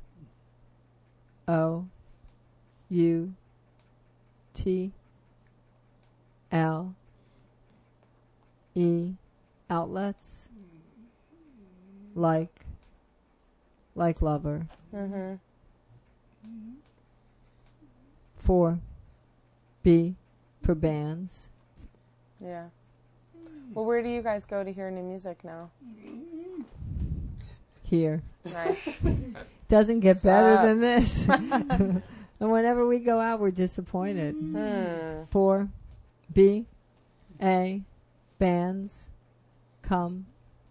O, U, T, L, E, outlets, like Lover. Mm-hmm. 4, B, for bands. Yeah. Well, where do you guys go to hear new music now? Here. Nice. Doesn't get better than this. And whenever we go out, we're disappointed. 4, B, A, bands, come.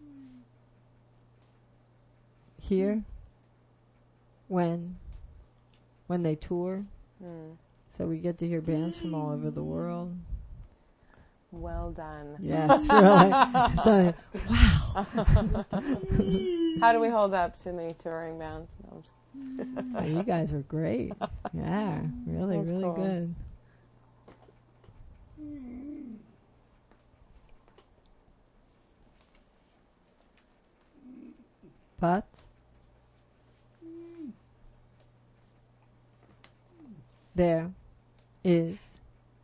Here. When they tour. So we get to hear bands from all over the world. Well done. Yes, really. So, wow. How do we hold up to the touring bands? No, I'm just Oh, you guys were great. Yeah, really, That's really cool. good. But there is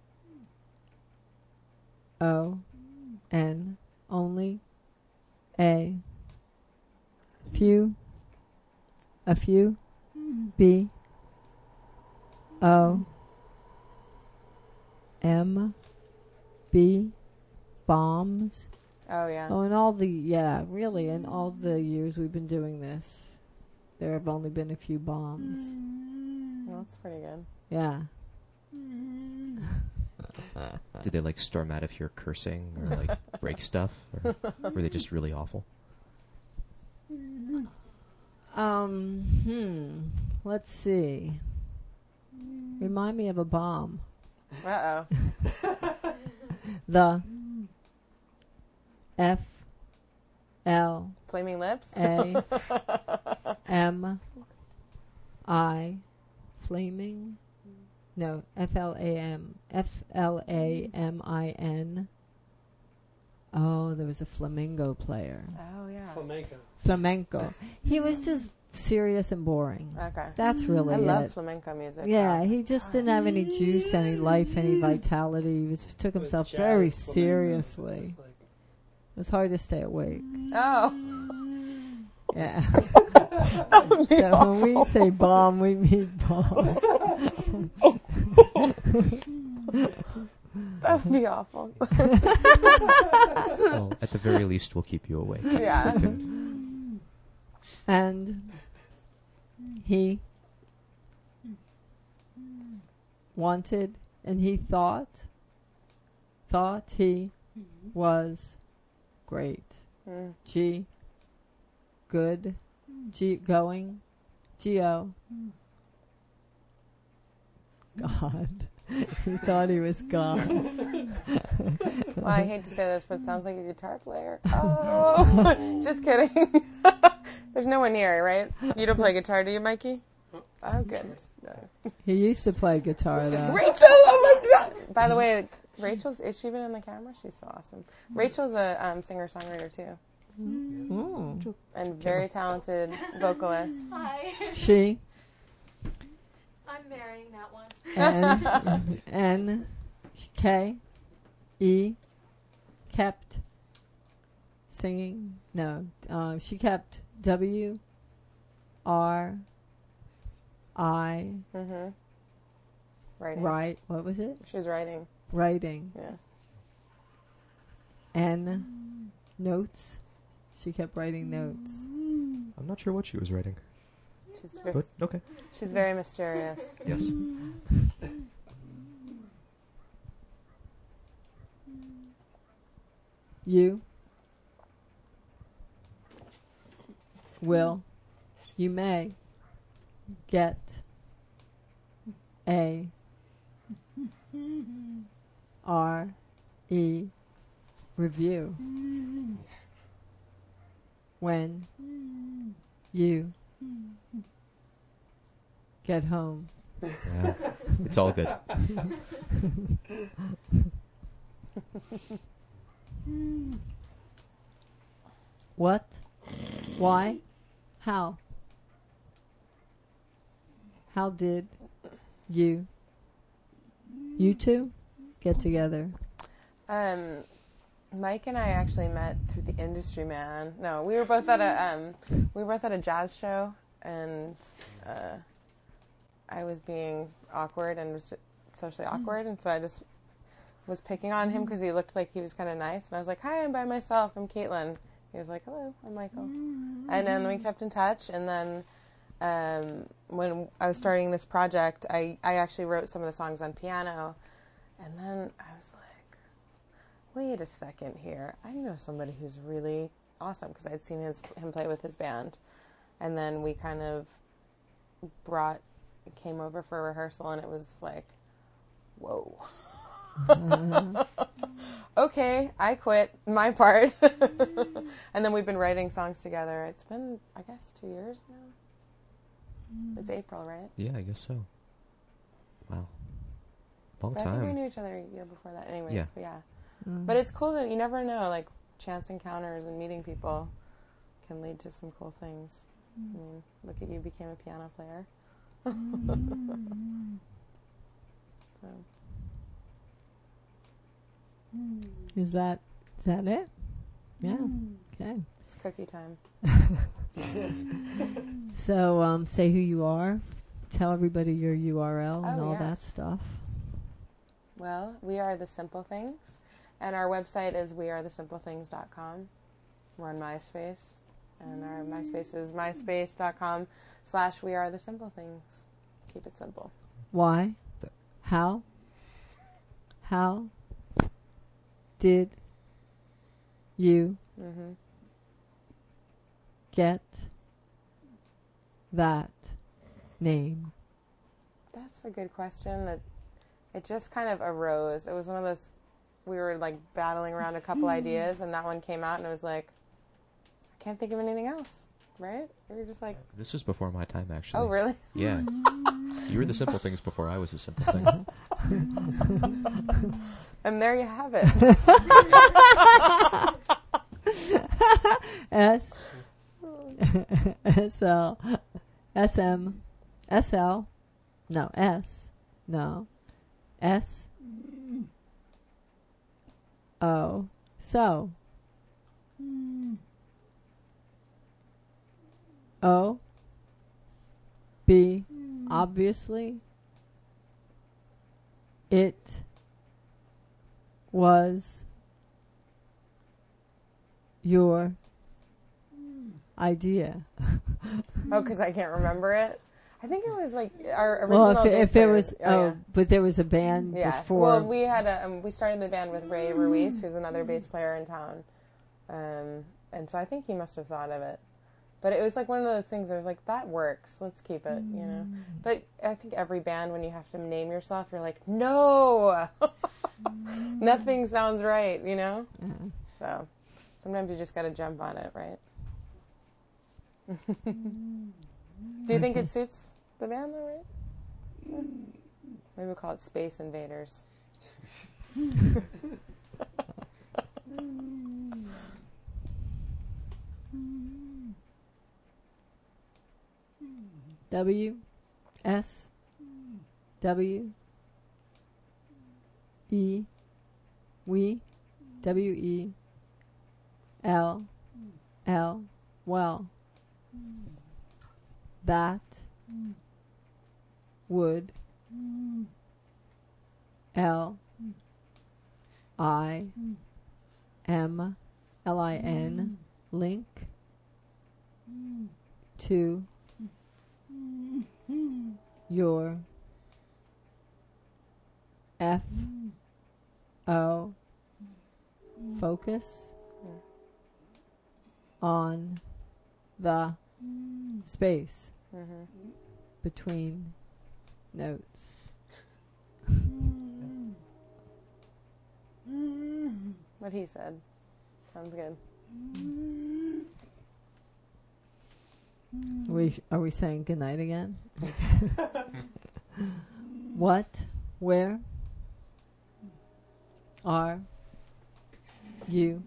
only a few B O M B bombs. Oh, yeah. Oh, in all the years we've been doing this, there have only been a few bombs. Well, that's pretty good. Yeah. did they like storm out of here cursing or like break stuff, or were they just really awful? Let's see. Remind me of a bomb. Uh-oh. The F L Flaming lips. A M I Flaming. No, FLAMIN. Oh, there was a flamenco player. Oh yeah. Flamenco. He was just serious and boring. Okay. That's really I it. love flamenco music. Yeah, Wow. he just didn't have any juice, any life, any vitality. He took himself very seriously. It was hard to stay awake. Oh. Yeah. That would be So awful. when we say bomb, we mean bomb. That would be awful. Well, at the very least, we'll keep you awake. Yeah. And he wanted, and he thought he was great. Mm. G, good, G, going, G-O, God. He thought he was God. Well, I hate to say this, but it sounds like a guitar player. Oh, just kidding. There's no one near, right? You don't play guitar, do you, Mikey? Oh, goodness. No. He used to play guitar, though. Rachel, oh my God! By the way, is she even on the camera? She's so awesome. Rachel's a singer-songwriter, too. Ooh. And very talented vocalist. Hi. She, I'm marrying that one. N, K, E, kept singing. No, she kept W, R, I, Mm-hmm. Writing. right. What was it? She was writing. Writing. Yeah. N, notes. She kept writing notes. I'm not sure what she was writing, She's but okay. she's very mysterious. Yes. You will, you may get a R-E review when you get home. Yeah. It's all good. What? Why? How? How did you two get together? Mike and I actually met through the Industry Man. No, we were both at a jazz show, and I was being awkward and was socially awkward, and so I just was picking on him because he looked like he was kind of nice, and I was like, "Hi, I'm by myself. I'm Caitlin." He was like, "Hello, I'm Michael," and then we kept in touch, and then when I was starting this project, I actually wrote some of the songs on piano, and then I was like, wait a second here. I know somebody who's really awesome, because I'd seen him play with his band. And then we kind of came over for a rehearsal, and it was like, whoa. Okay, I quit my part. And then we've been writing songs together. It's been, I guess, 2 years now. It's April, right? Yeah, I guess so. Wow. Long But I think we time. knew each other a year before that anyways. Yeah. But yeah. But it's cool that you never know, like, chance encounters and meeting people can lead to some cool things. I mean, look at you, became a piano player. So, Is that it? Yeah. Okay. it's cookie time. So, say who you are. Tell everybody your URL and Oh, all that yes. stuff. Well, we are The Simple Things, and our website is wearethesimpleThings.com. We're on MySpace, and our MySpace is myspace.com/wearethesimpleThings. Keep it simple. Why? How? How did you Mm-hmm. get that name? That's a good question. That it just kind of arose. It was one of those, we were like battling around a couple ideas, and that one came out, and it was like, I can't think of anything else, right? You're just like, This was before my time, actually. oh, really? Yeah. You were the simple things before I was the simple thing. And there you have it. S S L S M S L no S no S O so O B obviously it was your idea. Oh, because I can't remember it. I think it was like our original. Well, bass if there player- was, yeah. but there was a band Yeah. before. Well, we had we started the band with Ray Ruiz, who's another bass player in town, and so I think he must have thought of it. But it was like one of those things. I was like, that works. Let's keep it, you know. But I think every band, when you have to name yourself, you're like, no, nothing sounds right, you know. So sometimes you just got to jump on it, right? Do you think it suits the band, though, right? Maybe we'll call it Space Invaders. W S W E we W E L L well that would L I M L I N link to your F O focus on the space between notes. What he said. Sounds good. Are we saying goodnight again? What? Where? Are you?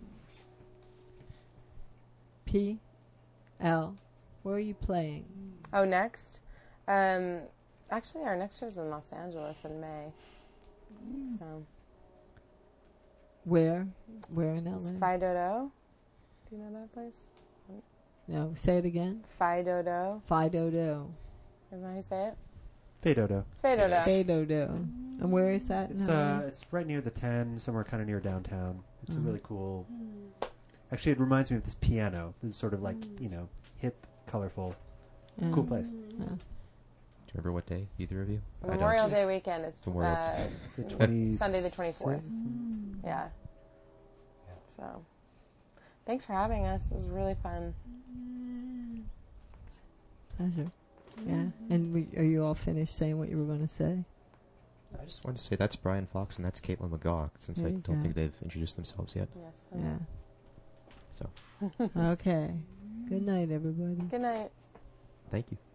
P L. Where are you playing? Oh, next? Actually, our next show's in Los Angeles in May. So Where? Where in it's LA? Phi Dodo. Do you know that place? No, say it again. Phi Dodo. Phi Dodo. Isn't that how you say it? Fadodo. Phi Dodo. Phi Dodo. And where is that? It's in LA? it's right near the 10, somewhere kind of near downtown. It's a really cool. Actually, it reminds me of this piano. This is sort of like hip, colorful, cool place. Yeah. Do you remember what day, either of you? I Memorial don't. Day weekend. It's Memorial The 20 Sunday the 24th. Yeah. So, thanks for having us. It was really fun. Pleasure. Yeah. And are you all finished saying what you were going to say? I just wanted to say that's Brian Fox and that's Caitlin McGaugh, since There I you don't go. think they've introduced themselves yet. Yes. Yeah. So, Okay. Good night, everybody. Good night. thank you.